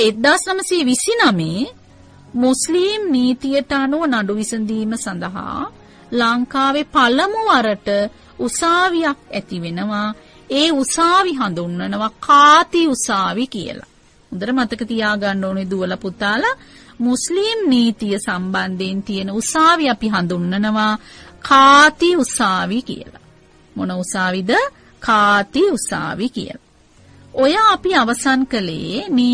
1929 මුස්ලිම් නීතියට අනුව නඩු විසඳීම සඳහා ලංකාවේ පළමු වරට උසාවියක් ඇති වෙනවා. ඒ උසාවි හඳුන්වනවා කාති උසාවි කියලා. හොඳට මතක තියාගන්න ඕනේ දුවලා පුතාලා, මුස්ලිම් නීතිය සම්බන්ධයෙන් තියෙන උසාවි අපි හඳුන්වනවා කාති උසාවි කියලා. මොන උසාවිද? කාති උසාවි කියලා. ඔය අපි අවසන් කළේ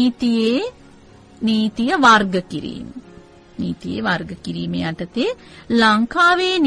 නීතිය වර්ග කිරීම. නීතියේ වර්ග කිරීම යටතේ ලංකාවේ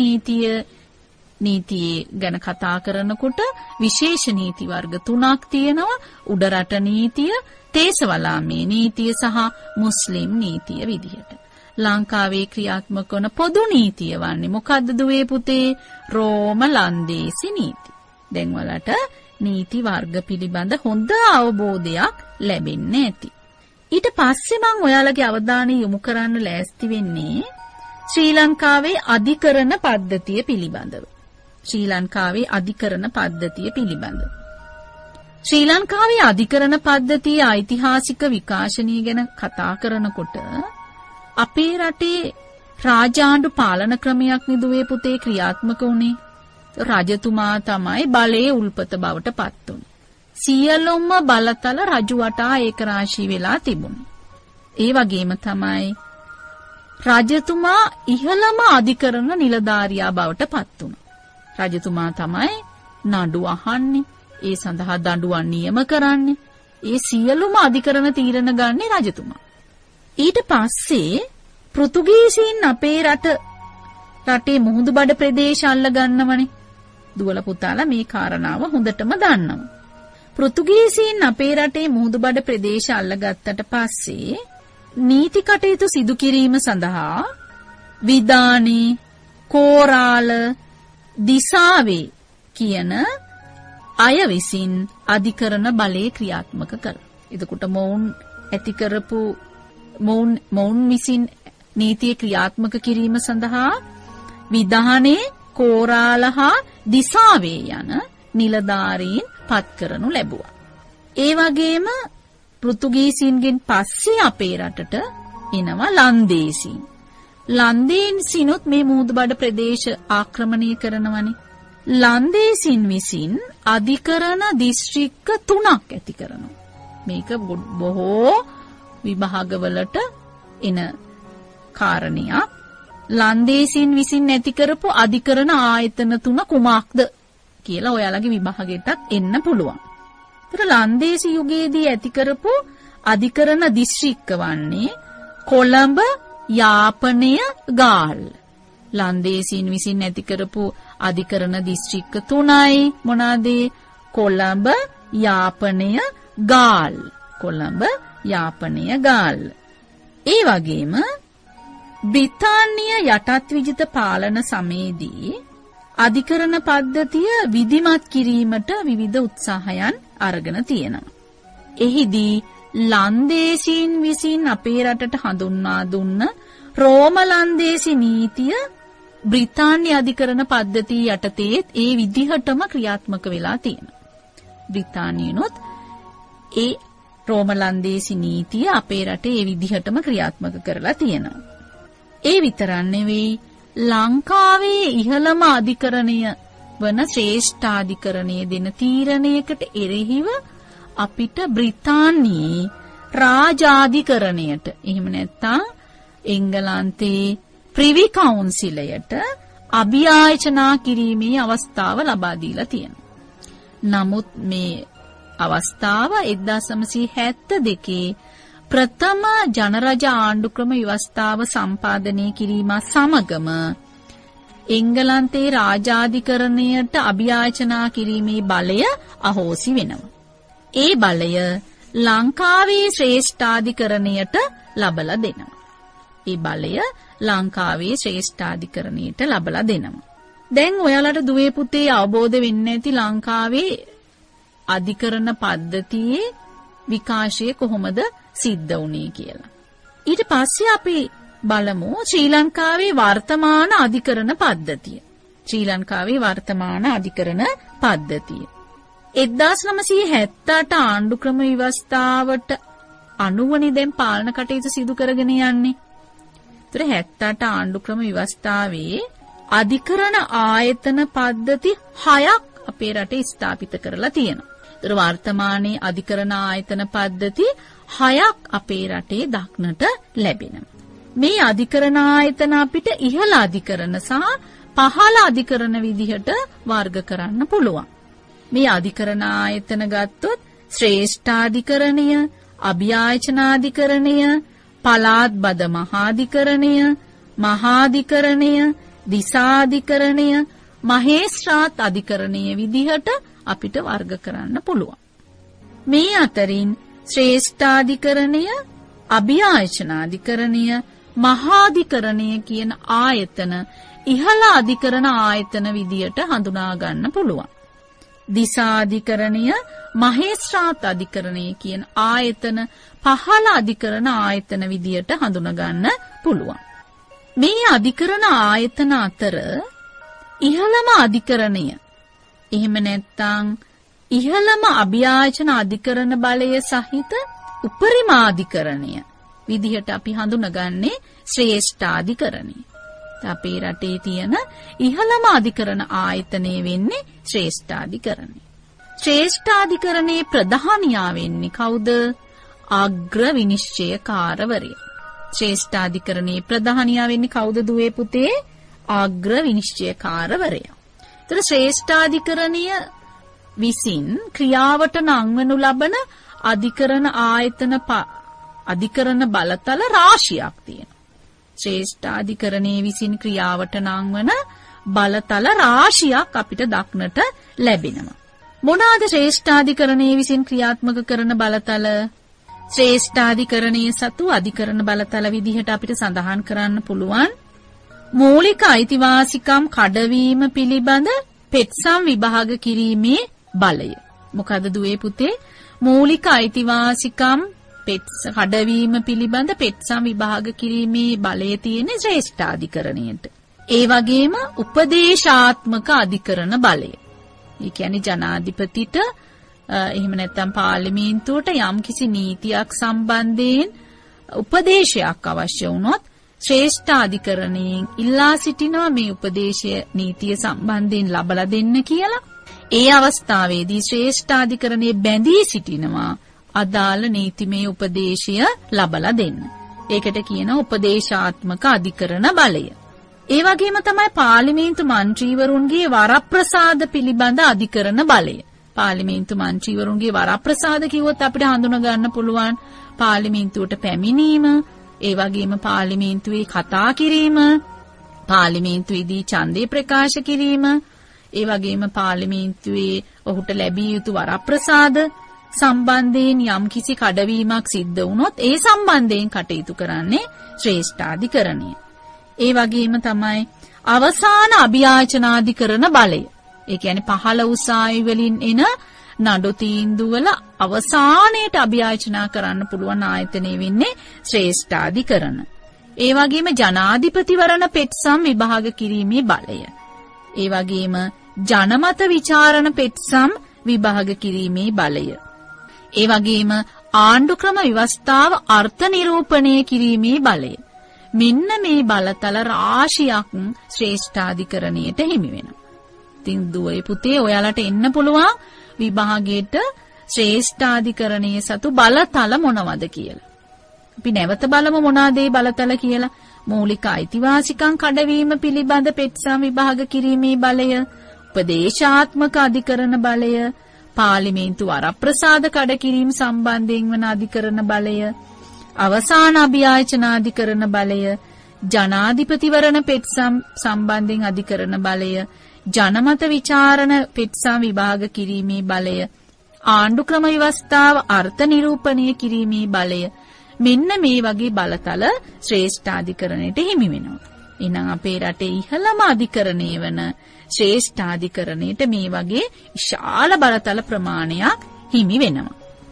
නීතියේ ගැන කතා කරනකොට විශේෂ නීති වර්ග 3ක් තියෙනවා. උඩරට නීතිය, තේසවලාමේ නීතිය සහ මුස්ලිම් නීතිය විදිහට. ලංකාවේ ක්‍රියාත්මක වන පොදු නීතිය වන්නේ මොකද්ද දුවේ පුතේ? රෝම ලන්දේසි නීති. දැන් වලට නීති වර්ග පිළිබඳ හොඳ අවබෝධයක් ලැබෙන්නේ ඇති. ඊට පස්සේ මම ඔයාලගේ අවධානය යොමු කරන්න ලෑස්ති වෙන්නේ ශ්‍රී ලංකාවේ අධිකරණ පද්ධතිය පිළිබඳව. ශ්‍රී ලංකාවේ අධිකරණ පද්ධතිය පිළිබඳව. ශ්‍රී ලංකාවේ අධිකරණ පද්ධතියේ ඓතිහාසික විකාශනය ගැන කතා කරනකොට අපේ රටේ රාජාණ්ඩු පාලන ක්‍රමයක් නිදුවේ පුතේ ක්‍රියාත්මක වුණේ. රජතුමා තමයි බලයේ උල්පත බවට පත් වුණේ. සියලුම බලතල රජු වටා ඒකරාශී වෙලා තිබුණේ. ඒ වගේම තමයි රජතුමා ඉහළම අධිකරණ නිලධාරියා බවට පත් වුණා. රජතුමා තමයි නඩු අහන්නේ, ඒ සඳහා දඬුවම් නියම කරන්නේ, ඒ සියලුම අධිකරණ තීරණ ගන්නේ රජතුමා. ඊට පස්සේ පෘතුගීසීන් අපේ රටේ මුහුදු බඩ ප්‍රදේශ අල්ල ගන්නවනේ. දුවල පුතාලා මේ කාරණාව හොඳටම දන්නවා. පෘතුගීසීන් අපේ රටේ මුහුදු බඩ ප්‍රදේශ අල්ලගත්තට පස්සේ නීති කටයුතු සිදු කිරීම සඳහා විදානේ, කෝරාල, දිසාවේ කියන අය විසින් අධිකරණ බලය ක්‍රියාත්මක කළා. එතකොට මොවුන් ඇති කරපු මොවුන් විසින් නීතිය ක්‍රියාත්මක කිරීම සඳහා විදානේ, කෝරාල හා දිසාවේ යන නිලධාරීන් පත් කරනු ලැබුවා. ඒ වගේම පෘතුගීසීන්ගෙන් පස්සේ අපේ රටට එනවා ලන්දේසීන්. ලන්දේසිනුත් මේ මුහුදුබඩ ප්‍රදේශ ආක්‍රමණය කරනවනේ. ලන්දේසින් විසින් අධිකරණ දිස්ත්‍රික්ක 3ක් ඇති කරනවා. මේක බොහෝ විභාගවලට එන කාරණයක්. ලන්දේසීන් විසින් ඇති කරපු අධිකරණ ආයතන 3 කුමක්ද කියලා ඔයාලගේ විභාගයටත් එන්න පුළුවන්. ඒතර ලන්දේසි යුගයේදී ඇති කරපු අධිකරණ දිස්ත්‍රික්ක වන්නේ කොළඹ, යාපනය, ගාල්ල. ලන්දේසීන් විසින් ඇති කරපු අධිකරණ දිස්ත්‍රික්ක 3යි මොනවාද? කොළඹ, යාපනය, ගාල්ල. කොළඹ, යාපනය, ගාල්ල. ඒ වගේම බ්‍රිතාන්‍ය යටත් විජිත පාලන සමයේදී අධිකරණ පද්ධතිය විධිමත් කිරීමට විවිධ උත්සාහයන් අරගෙන තියෙනවා. එහිදී ලන්දේසීන් විසින් අපේ රටට හඳුන්වා දුන්න රෝම ලන්දේසි නීතිය බ්‍රිතාන්‍ය අධිකරණ පද්ධතිය යටතේ ඒ විදිහටම ක්‍රියාත්මක වෙලා තියෙනවා. බ්‍රිතාන්‍යනොත් ඒ රෝම ලන්දේසි නීතිය අපේ රටේ ඒ විදිහටම ක්‍රියාත්මක කරලා තියෙනවා. ඒ විතරක් නෙවෙයි ලංකාවේ ඉහළම අධිකරණය වන ශ්‍රේෂ්ඨාධිකරණයේ දෙන තීරණයකට එරෙහිව අපිට බ්‍රිතාන්‍යයේ රාජාධිකරණයට එහෙම නැත්නම් එංගලන්තයේ ප්‍රිවි කවුන්සිලයට අභියාචනා කිරීමේ අවස්ථාව ලබා දීලා තියෙනවා. නමුත් මේ අවස්ථාව 1972 ප්‍රථම ජනරජ ආණ්ඩුක්‍රම ව්‍යවස්ථාව සම්පාදනය කිරීම සමගම එංගලන්තයේ රාජාධිකරණයට අභියාචනා කිරීමේ බලය අහෝසි වෙනවා. ඒ බලය ලංකාවේ ශ්‍රේෂ්ඨාධිකරණයට ලබලා දෙනවා. ඒ බලය ලංකාවේ ශ්‍රේෂ්ඨාධිකරණයට ලබලා දෙනවා. දැන් ඔයාලට දුවේ පුතේ අවබෝධ වෙන්නේ නැති ලංකාවේ අධිකරණ පද්ධතියේ විකාශය කොහොමද සිද්ධ වුණේ කියලා. ඊට පස්සේ අපි බලමු ශ්‍රී ලංකාවේ වර්තමාන අධිකරණ පද්ධතිය. ශ්‍රී ලංකාවේ වර්තමාන අධිකරණ පද්ධතිය 1978 ආණ්ඩුක්‍රම ව්‍යවස්ථාවට අනුවනේ දැන් පාලන කටයුතු සිදු කරගෙන යන්නේ. ඒතර 78 ආණ්ඩුක්‍රම ව්‍යවස්ථාවේ අධිකරණ ආයතන පද්ධති 6ක් අපේ රටේ ස්ථාපිත කරලා තියෙනවා. ඒතර වර්තමානයේ අධිකරණ ආයතන පද්ධති 6ක් අපේ රටේ දක්නට ලැබෙනවා. මේ අධිකරණ ආයතන අපිට ඉහළ අධිකරණ සහ පහළ අධිකරණ විදිහට වර්ග කරන්න පුළුවන්. මේ අධිකරණ ආයතන ගත්තොත් ශ්‍රේෂ්ඨාධිකරණය, අභියාචනාධිකරණය, පළාත් බද මහාධිකරණය, මහාධිකරණය, දිසාධිකරණය, මහේස්ත්‍රාත් අධිකරණය විදිහට අපිට වර්ග කරන්න පුළුවන්. මේ අතරින් ශ්‍රේෂ්ඨාධිකරණය, අභියාචනාධිකරණය, මහාධිකරණය කියන ආයතන ඉහළ අධිකරණ ආයතන විදියට හඳුනා ගන්න පුළුවන්. දිසාධිකරණය, මහේස්ත්‍රාත් අධිකරණය කියන ආයතන පහළ අධිකරණ ආයතන විදියට හඳුනා ගන්න පුළුවන්. මේ අධිකරණ ආයතන අතර ඉහළම අධිකරණය එහෙම නැත්නම් ඉහළම අභියාචන අධිකරණ බලය සහිත උපරිම අධිකරණය විදිහට අපි හඳුනගන්නේ ශ්‍රේෂ්ඨාධිකරණය. අපේ රටේ තියෙන ඉහළම අධිකරණ ආයතනය වෙන්නේ ශ්‍රේෂ්ඨාධිකරණය. ශ්‍රේෂ්ඨාධිකරණයේ ප්‍රධානියා වෙන්නේ කවුද? අග්‍ර විනිශ්චයකාරවරයා. ශ්‍රේෂ්ඨාධිකරණයේ ප්‍රධානියා වෙන්නේ කවුද දුවේ පුතේ? අග්‍ර විනිශ්චයකාරවරයා. ඒතර ශ්‍රේෂ්ඨාධිකරණය විසින් ක්‍රියාවට නංවනු ලබන අධිකරණ ආයතන අධිකරණ බලතල රාශියක් තියෙනවා. ශ්‍රේෂ්ඨාධිකරණයේ විසින් ක්‍රියාවට නංවන බලතල රාශියක් අපිට දක්නට ලැබෙනවා. මොනවාද ශ්‍රේෂ්ඨාධිකරණයේ විසින් ක්‍රියාත්මක කරන බලතල? ශ්‍රේෂ්ඨාධිකරණයේ සතු අධිකරණ බලතල විදිහට අපිට සඳහන් කරන්න පුළුවන් මූලික අයිතිවාසිකම් කඩවීම පිළිබඳ පෙත්සම් විභාග කිරීමේ බලය. මොකද දුවේ පුතේ? මූලික අයිතිවාසිකම් කඩවීම පිළිබඳ පෙත්සම් විභාග කිරීමේ බලය තියෙන ශ්‍රේෂ්ඨාධිකරණයට. ඒ වගේම උපදේශාත්මක අධිකරණ බලය. ඒ කියන්නේ ජනාධිපතිට එහෙම නැත්නම් පාර්ලිමේන්තුවට යම්කිසි නීතියක් සම්බන්ධයෙන් උපදේශයක් අවශ්‍ය වුණොත් ශ්‍රේෂ්ඨාධිකරණයෙන් ඉල්ලා සිටිනවා මේ උපදේශය නීතිය සම්බන්ධයෙන් ලබලා දෙන්න කියලා. ඒ අවස්ථාවේදී ශ්‍රේෂ්ඨාධිකරණයේ බැඳී සිටිනවා අදාළ නීතිමය උපදේශය ලබලා දෙන්න. ඒකට කියනවා උපදේශාත්මක අධිකරණ බලය. ඒ වගේම තමයි පාර්ලිමේන්තු මන්ත්‍රීවරුන්ගේ වරප්‍රසාද පිළිබඳ අධිකරණ බලය. පාර්ලිමේන්තු මන්ත්‍රීවරුන්ගේ වරප්‍රසාද කිව්වොත් අපිට හඳුනා ගන්න පුළුවන් පාර්ලිමේන්තුවට පැමිණීම, ඒ වගේම පාර්ලිමේන්තුවේ කතා කිරීම, පාර්ලිමේන්තුවේදී ඡන්දය ප්‍රකාශ කිරීම, ඒ වගේම පාර්ලිමේන්තුවේ ඔහුට ලැබිය යුතු වරප්‍රසාද සම්බන්ධයෙන් යම්කිසි කඩවීමක් සිද්ධ වුණොත් ඒ සම්බන්ධයෙන් කටයුතු කරන්නේ ශ්‍රේෂ්ඨාධිකරණය. ඒ වගේම තමයි අවසාන අභියාචනාධිකරණ බලය. ඒ කියන්නේ පහළ උසාවි වලින් එන නඩු තීන්දුව වල අවසානයේට අභියාචනා කරන්න පුළුවන් ආයතනය වෙන්නේ ශ්‍රේෂ්ඨාධිකරණ. ඒ වගේම ජනාධිපතිවරණ පෙත්සම් විභාග කිරීමේ බලය. ඒ වගේම ජනමත විචාරණ පෙත්සම් විභාග කිරීමේ බලය. ඒ වගේම ආණ්ඩුක්‍රම ව්‍යවස්ථාව අර්ථ නිරූපණය කිරීමේ බලය. මෙන්න මේ බලතල රාශියක් ශ්‍රේෂ්ඨාධිකරණයට හිමි වෙනවා. ඉතින් දුවේ පුතේ ඔයාලට එන්න පුළුවන් විභාගයට ශ්‍රේෂ්ඨාධිකරණයේ සතු බලතල මොනවද කියලා. අපි නැවත බලමු මොනවාද මේ බලතල කියලා. මූලික අයිතිවාසිකම් කඩවීම පිළිබඳ පෙත්සම් විභාග කිරීමේ බලය, උපදේශාත්මක අධිකරණ බලය, පාර්ලිමේන්තු වරප්‍රසාද කඩ කිරීම සම්බන්ධයෙන් වන අධිකරණ බලය, අවසාන අභියාචනාධිකරණ බලය, ජනාධිපතිවරණ පෙත්සම් සම්බන්ධයෙන් අධිකරණ බලය, ජනමත විචාරණ පෙත්සම් විභාග කිරීමේ බලය, ආණ්ඩුක්‍රම ව්‍යවස්ථාව අර්ථ නිරූපණය කිරීමේ බලය. මෙන්න මේ වගේ බලතල ශ්‍රේෂ්ඨාධිකරණයට හිමි වෙනවා. එහෙනම් අපේ රටේ ඉහළම අධිකරණය වන ශ්‍රේෂ්ඨාධිකරණයට මේ වගේ විශාල බලතල ප්‍රමාණයක් හිමි වෙනවා.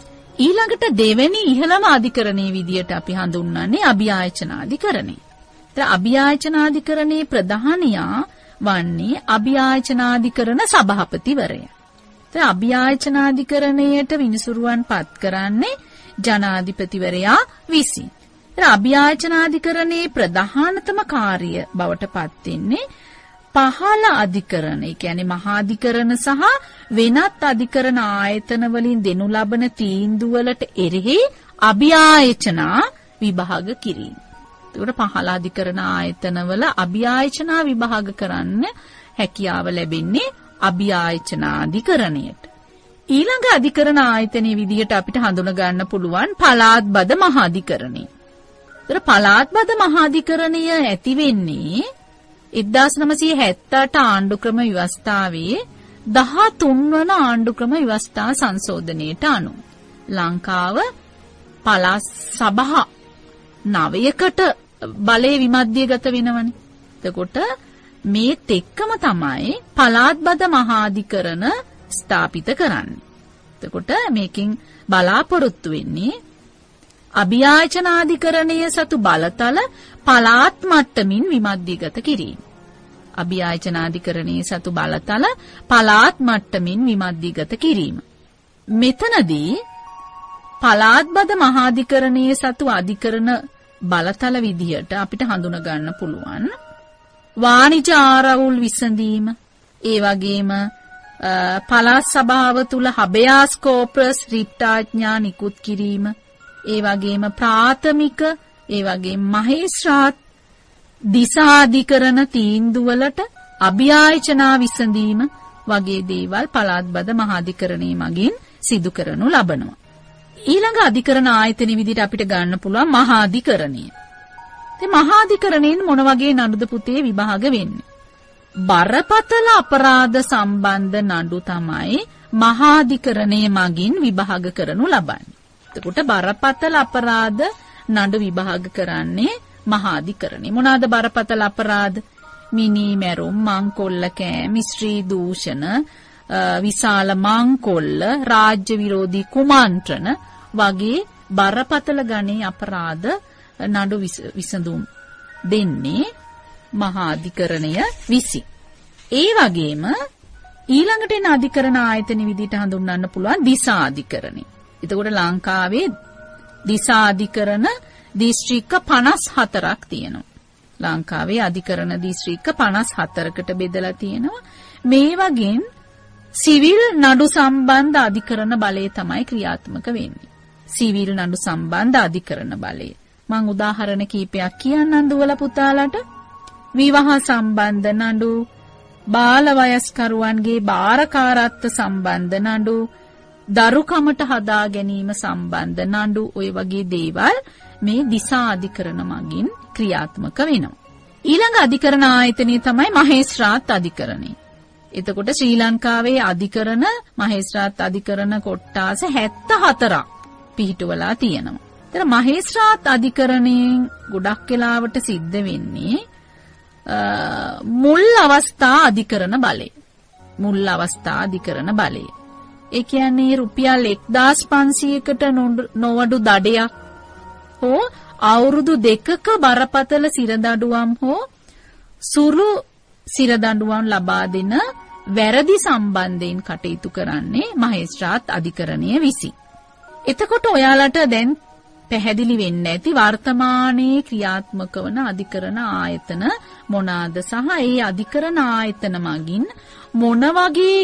ඊළඟට දෙවෙනි ඉහළම අධිකරණයේ විදියට අපි හඳුන්වන්නේ අභියාචනාධිකරණය. ඒතර අභියාචනාධිකරණයේ ප්‍රධානියා වන්නේ අභියාචනාධිකරණ සභාපතිවරයා. ඒතර අභියාචනාධිකරණයට විනිසුරුවන් පත් කරන්නේ ජනාධිපතිවරයා විසින්. ඒතර අභියාචනාධිකරණයේ ප්‍රධානතම කාර්ය බවට පත් වෙන්නේ පහළ අධිකරණ, ඒ කියන්නේ මහාධිකරණ සහ වෙනත් අධිකරණ ආයතන වලින් දෙනු ලබන තීන්දුව වලට එරෙහි අභියාචනා විභාග කිරීම. ඒකට පහළ අධිකරණ ආයතන වල අභියාචනා විභාග කරන්න හැකියාව ලැබෙන්නේ අභියාචනාධිකරණයට. ඊළඟ අධිකරණ ආයතනයේ විදිහට අපිට හඳුනා ගන්න පුළුවන් පළාත්බද මහාධිකරණය. ඒතර පළාත්බද මහාධිකරණය ඇති වෙන්නේ 1978 ආණ්ඩුක්‍රම ව්‍යවස්ථාවේ 13 වන ආණ්ඩුක්‍රම ව්‍යවස්ථා සංශෝධනයට අනුව. ලංකාව පළාත් සභා 9කට බලය විමධ්‍යගත වෙනවනේ. එතකොට මේත් එක්කම තමයි පළාත්බද මහාධිකරණ ස්ථාපිත කරන්නේ. එතකොට මේකෙන් බලාපොරොත්තු වෙන්නේ අභියාචනාධිකරණය සතු බලතල පළාත් මට්ටමින් විමධ්‍යගත කිරීම. අභියාචනාධිකරණයේ සතු බලතල පළාත් මට්ටමින් විමධ්‍යගත කිරීම. මෙතනදී පළාත්බද මහාධිකරණයේ සතු අධිකරණ බලතල විදියට අපිට හඳුනා ගන්න පුළුවන් වාණිජ ආරවුල් විසඳීම, ඒ වගේම පළාත් සභාව තුල හබයාස් කෝපස් රිට්ටාඥා නිකුත් කිරීම, ඒ වගේම ප්‍රාථමික, ඒ වගේම මහේස්ත්‍රාත් දිසාධිකරණ තීන්දුවලට අභියාචනා විසඳීම වගේ දේවල් පළාත්බද මහාධිකරණයේ මගින් සිදු කරනු ලබනවා. ඊළඟ අධිකරණ ආයතන විදිහට අපිට ගන්න පුළුවන් මහාධිකරණය. ඉතින් මහාධිකරණයෙන් මොන වගේ නඩුද පුතේ විභාග වෙන්නේ? බරපතල අපරාධ සම්බන්ධ නඩු තමයි මහාධිකරණය මගින් විභාග කරනු ලබන්නේ. එතකොට බරපතල අපරාධ නඩු විභාග කරන්නේ මහාධිකරණය. මොනවාද බරපතල අපරාධ? මිනීමැරුම්, මංකොල්ල කෑම, ස්ත්‍රී දූෂණ, විශාල මංකොල්ල, රාජ්‍ය විරෝධී කුමන්ත්‍රණ වගේ බරපතල ගණේ අපරාධ නඩු විසඳුම් දෙන්නේ මහාධිකරණය විසින්. ඒ වගේම ඊළඟට එන අධිකරණ ආයතන විදිහට හඳුන්වන්න පුළුවන් දිසාධිකරණය. එතකොට ලංකාවේ දිසාධිකරණ දිස්ත්‍රික්ක 54ක් තියෙනවා. ලංකාවේ අධිකරණ දිස්ත්‍රික්ක 54කට බෙදලා තියෙනවා. මේ වගේන් සිවිල් නඩු සම්බන්ධ අධිකරණ බලය තමයි ක්‍රියාත්මක වෙන්නේ. සිවිල් නඩු සම්බන්ධ අධිකරණ බලය. මම උදාහරණ කීපයක් කියන්නම් දුවලා පුතාලට. විවාහ සම්බන්ධ නඩු, බාල වයස්කරුවන්ගේ බාරකාරත්ව සම්බන්ධ නඩු, දරුකමට හදා ගැනීම සම්බන්ධ නඩු, ඔය වගේ දේවල් මේ දිසා අධිකරණ මගින් ක්‍රියාත්මක වෙනවා. ඊළඟ අධිකරණ ආයතනය තමයි මහේස්ත්‍රාත් අධිකරණය. එතකොට ශ්‍රී ලංකාවේ අධිකරණ මහේස්ත්‍රාත් අධිකරණ කොට්ටාස 74ක් පිහිටුවලා තියෙනවා. ඒතර මහේස්ත්‍රාත් අධිකරණයෙන් ගොඩක් වෙලාවට සිද්ධ වෙන්නේ මුල් අවස්ථා අධිකරණ බලය. මුල් අවස්ථා අධිකරණ බලය. ඒ කියන්නේ රුපියල් 1500කට නොවඩු දඩයක් හෝ අවුරුදු 2ක බරපතල සිරදඬුවම් හෝ සුළු සිරදඬුවම් ලබා දෙන වැරදි සම්බන්ධයෙන් කටයුතු කරන්නේ මහේස්ත්‍රාත් අධිකරණය විසින්. එතකොට ඔයාලට දැන් පැහැදිලි වෙන්න ඇති වර්තමානයේ ක්‍රියාත්මක වන අධිකරණ ආයතන මොනවාද සහ ඒ අධිකරණ ආයතන මගින් මොන වගේ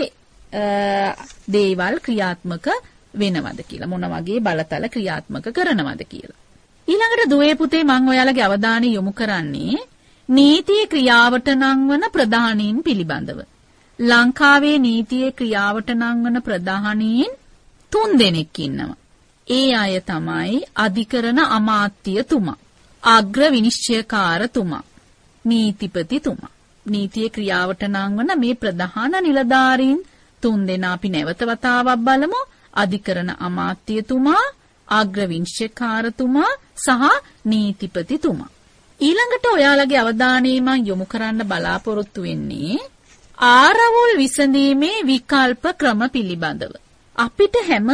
දේවල් ක්‍රියාත්මක වෙනවද කියලා, මොන වගේ බලතල ක්‍රියාත්මක කරනවද කියලා. ඊළඟට දුවේ පුතේ මම ඔයාලගේ අවධානය යොමු කරන්නේ නීතියේ ක්‍රියාවට නංවන ප්‍රධානීන් පිළිබඳව. ලංකාවේ නීතියේ ක්‍රියාවට නංවන ප්‍රධානීන් 3 දෙනෙක් ඉන්නවා. ඒ අය තමයි අධිකරණ අමාත්‍යතුමා, අග්‍ර විනිශ්චයකාරතුමා, නීතිපතිතුමා. නීතියේ ක්‍රියාවට නංවන මේ ප්‍රධාන නිලධාරීන් 3 දෙනා අපි නැවත වතාවක් බලමු. අධිකරණ අමාත්‍යතුමා, අග්‍ර විනිශ්චයකාරතුමා සහ නීතිපතිතුමා. ඊළඟට ඔයාලගේ අවධානය මම යොමු කරන්න බලාපොරොත්තු වෙන්නේ ආරවුල් විසඳීමේ විකල්ප ක්‍රම පිළිබඳව. අපිට හැම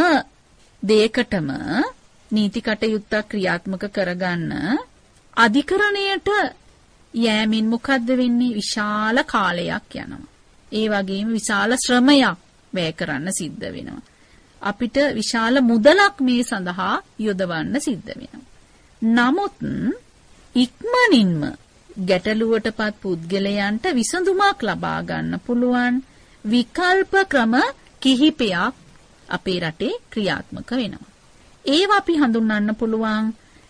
දෙයකටම නීති කටයුත්තක් ක්‍රියාත්මක කරගන්න අධිකරණයට යෑමෙන් මොකද්ද වෙන්නේ? විශාල කාලයක් යනවා. ඒ වගේම විශාල ශ්‍රමයක් වැය කරන්න සිද්ධ වෙනවා. අපිට විශාල මුදලක් මේ සඳහා යොදවන්න සිද්ධ වෙනවා. නමුත් ඉක්මනින්ම ගැටලුවටපත් පුද්ගලයන්ට විසඳුමක් ලබා ගන්න පුළුවන් විකල්ප ක්‍රම කිහිපයක් අපේ රටේ ක්‍රියාත්මක වෙනවා. ඒවා අපි හඳුන්වන්න පුළුවන්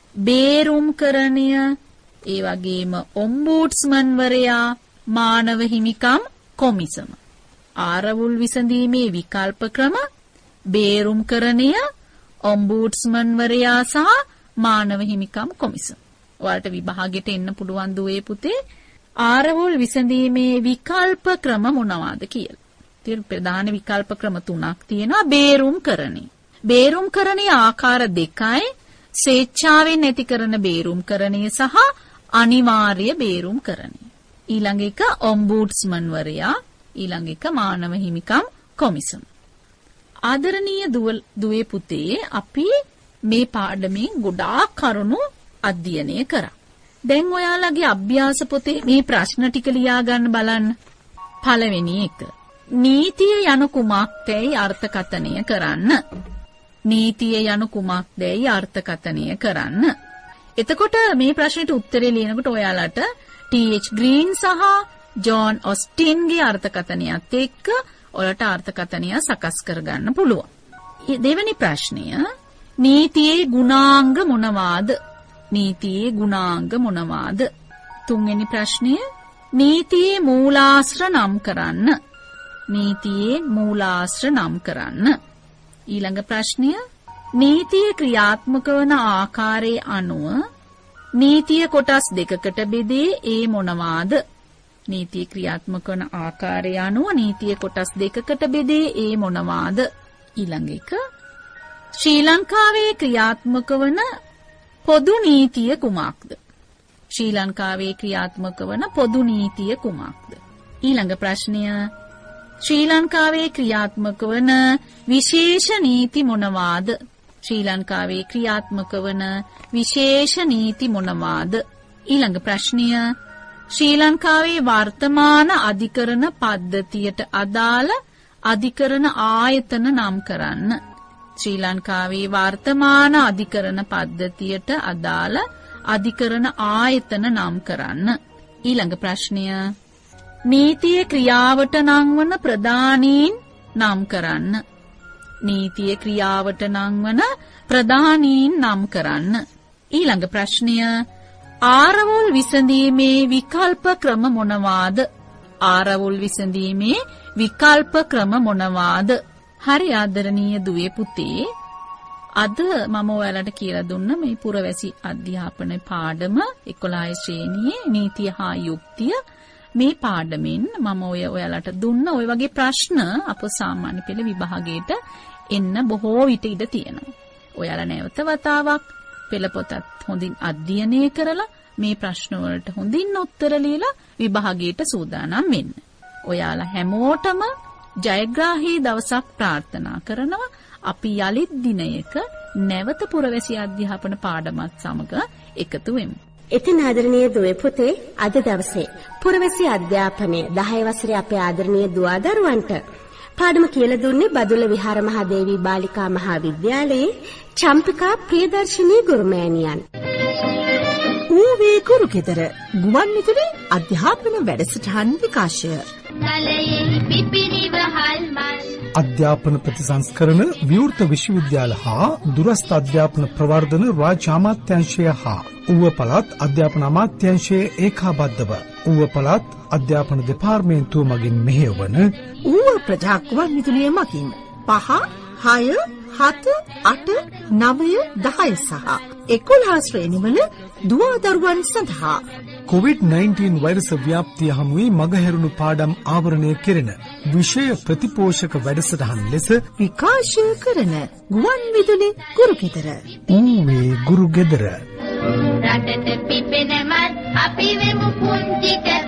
බේරුම්කරණය, ඒ වගේම ඔම්බුඩ්ස්මන් වරයා, මානව හිමිකම් කොමිසම. ආරවුල් විසඳීමේ විකල්ප ක්‍රම, බේරුම්කරණය, ඔම්බුඩ්ස්මන් වරයා සහ මානව හිමිකම් කොමිසම. ඔයාලට විභාගෙට එන්න පුළුවන් දුවේ පුතේ ආරවුල් විසඳීමේ විකල්ප ක්‍රම මොනවාද කියලා. ඉතින් ප්‍රධාන විකල්ප ක්‍රම 3ක් තියෙනවා. බේරුම්කරණය. බේරුම්කරණයේ ආකාර 2යි. ස්වේච්ඡාවෙන් ඇති කරන බේරුම්කරණය සහ අනිවාර්ය බේරුම්කරණය. ඊළඟ එක ඔම්බුඩ්ස්මන් වරයා, ඊළඟ එක මානව හිමිකම් කොමිසම. ආදරණීය දුවේ පුතේ අපි මේ පාඩමෙන් ගොඩාක් කරුණු අධ්‍යයනය කරා. දැන් ඔයාලගේ අභ්‍යාස පොතේ මේ ප්‍රශ්න ටික ලියා ගන්න බලන්න. පළවෙනි එක. නීතිය යනු කුමක්දයි අර්ථකථනය කරන්න. නීතිය යනු කුමක්දයි අර්ථකථනය කරන්න. එතකොට මේ ප්‍රශ්නෙට උත්තරේ ලියනකොට ඔයාලට ටීඑච් ග්‍රීන් සහ ජෝන් ඔස්ටින්ගේ අර්ථකථනයත් එක්ක ඔයාලට අර්ථකථනය සකස් කරගන්න පුළුවන්. දෙවෙනි ප්‍රශ්නය නීතියේ ගුණාංග මොනවාද? නීතියේ ගුණාංග මොනවාද? තුන්වෙනි ප්‍රශ්නය නීතියේ මූලාශ්‍ර නම් කරන්න. නීතියේ මූලාශ්‍ර නම් කරන්න. ඊළඟ ප්‍රශ්නය නීතිය ක්‍රියාත්මක වන ආකාරයේ අනුව නීතිය කොටස් දෙකකට බෙදේ. ඒ මොනවාද? නීතිය ක්‍රියාත්මක වන ආකාරය අනුව නීතිය කොටස් දෙකකට බෙදේ. ඒ මොනවාද? ඊළඟ එක ශ්‍රී ලංකාවේ ක්‍රියාත්මක වන පොදු නීතිය කුමක්ද? ශ්‍රී ලංකාවේ ක්‍රියාත්මක වන පොදු නීතිය කුමක්ද? ඊළඟ ප්‍රශ්නය ශ්‍රී ලංකාවේ ක්‍රියාත්මක වන විශේෂ නීති මොනවාද? ශ්‍රී ලංකාවේ ක්‍රියාත්මක වන විශේෂ නීති මොනවාද? ඊළඟ ප්‍රශ්නය ශ්‍රී ලංකාවේ වර්තමාන අධිකරණ පද්ධතියට අදාළ අධිකරණ ආයතන නම් කරන්න. ශ්‍රී ලංකාවේ වර්තමාන අධිකරණ පද්ධතියට අදාළ අධිකරණ ආයතන නම් කරන්න. ඊළඟ ප්‍රශ්නය නීතිය ක්‍රියාවට නංවන ප්‍රධානීන් නම් කරන්න. නීතිය ක්‍රියාවට නංවන ප්‍රධානීන් නම් කරන්න. ඊළඟ ප්‍රශ්නය ආරවුල් විසඳීමේ විකල්ප ක්‍රම මොනවාද? ආරවුල් විසඳීමේ විකල්ප ක්‍රම මොනවාද? හරි ආදරණීය දුවේ පුතේ, අද මම ඔයාලට කියලා දුන්න මේ පුරවැසි අධ්‍යාපන පාඩම 11 ශ්‍රේණියේ නීතිය හා යුක්තිය මේ පාඩමෙන් මම ඔයාලට දුන්න ওই වගේ ප්‍රශ්න අප සාමාන්‍ය පෙළ විභාගයට එන්න බොහෝ විට ඉඩ තියෙනවා. ඔයාලා නැවත වතාවක් පෙළ පොතත් හොඳින් අධ්‍යයනය කරලා මේ ප්‍රශ්න වලට හොඳින් උත්තර ලියලා විභාගයට සූදානම් වෙන්න. ඔයාලා හැමෝටම ජයග්‍රාහී දවසක් ප්‍රාර්ථනා කරනවා. අපි යලිත් දිනයක නැවත පුරවැසි අධ්‍යාපන පාඩමත් සමග එකතු වෙමු. ඉතින් ආදරණීය දුවේ පුතේ, අද දවසේ පුරවැසි අධ්‍යාපනයේ 10 වසරේ අපේ ආදරණීය දුවා දරුවන්ට පාඩම කියලා දුන්නේ බදුල්ල විහාර මහදේවී බාලිකා මහාවිද්‍යාලයේ චම්පිකා ප්‍රියදර්ශිනී ගුරුමෑණියන්. ඌවේ ගුරුගෙදර ගුවන් විදුලි අධ්‍යාපන වැඩසටහන් විකාශය. තලයේ පිපිරිවහල් මල් අධ්‍යාපන ප්‍රතිසංස්කරණ විවෘත විශ්වවිද්‍යාල හා දුරස්ථ අධ්‍යාපන ප්‍රවර්ධන රාජ්‍ය අමාත්‍යාංශය හා ඌව පළාත් අධ්‍යාපන අමාත්‍යාංශයේ ඒකාබද්ධව ඌව පළාත් අධ්‍යාපන දෙපාර්තමේන්තුව මගින් මෙහෙයවන ඌව ප්‍රජා ගුවන් විදුලිය මගින් 5, 6, 7, 8, 9, 10 සහ 11 ශ්‍රේණිවල දුවා දරුවන් සඳහා COVID-19 වෛරස ව්‍යාප්තිය හමුවේ මගහැරුණු පාඩම් ආවරණය කෙරෙන විෂය ප්‍රතිපෝෂක වැඩසටහන් ලෙස විකාශය කරන ගුවන් විදුලි ගුරුගෙදර. ඌවේ ගුරුගෙදර. රටට පිපෙන මත් අපි වෙමු පුංචි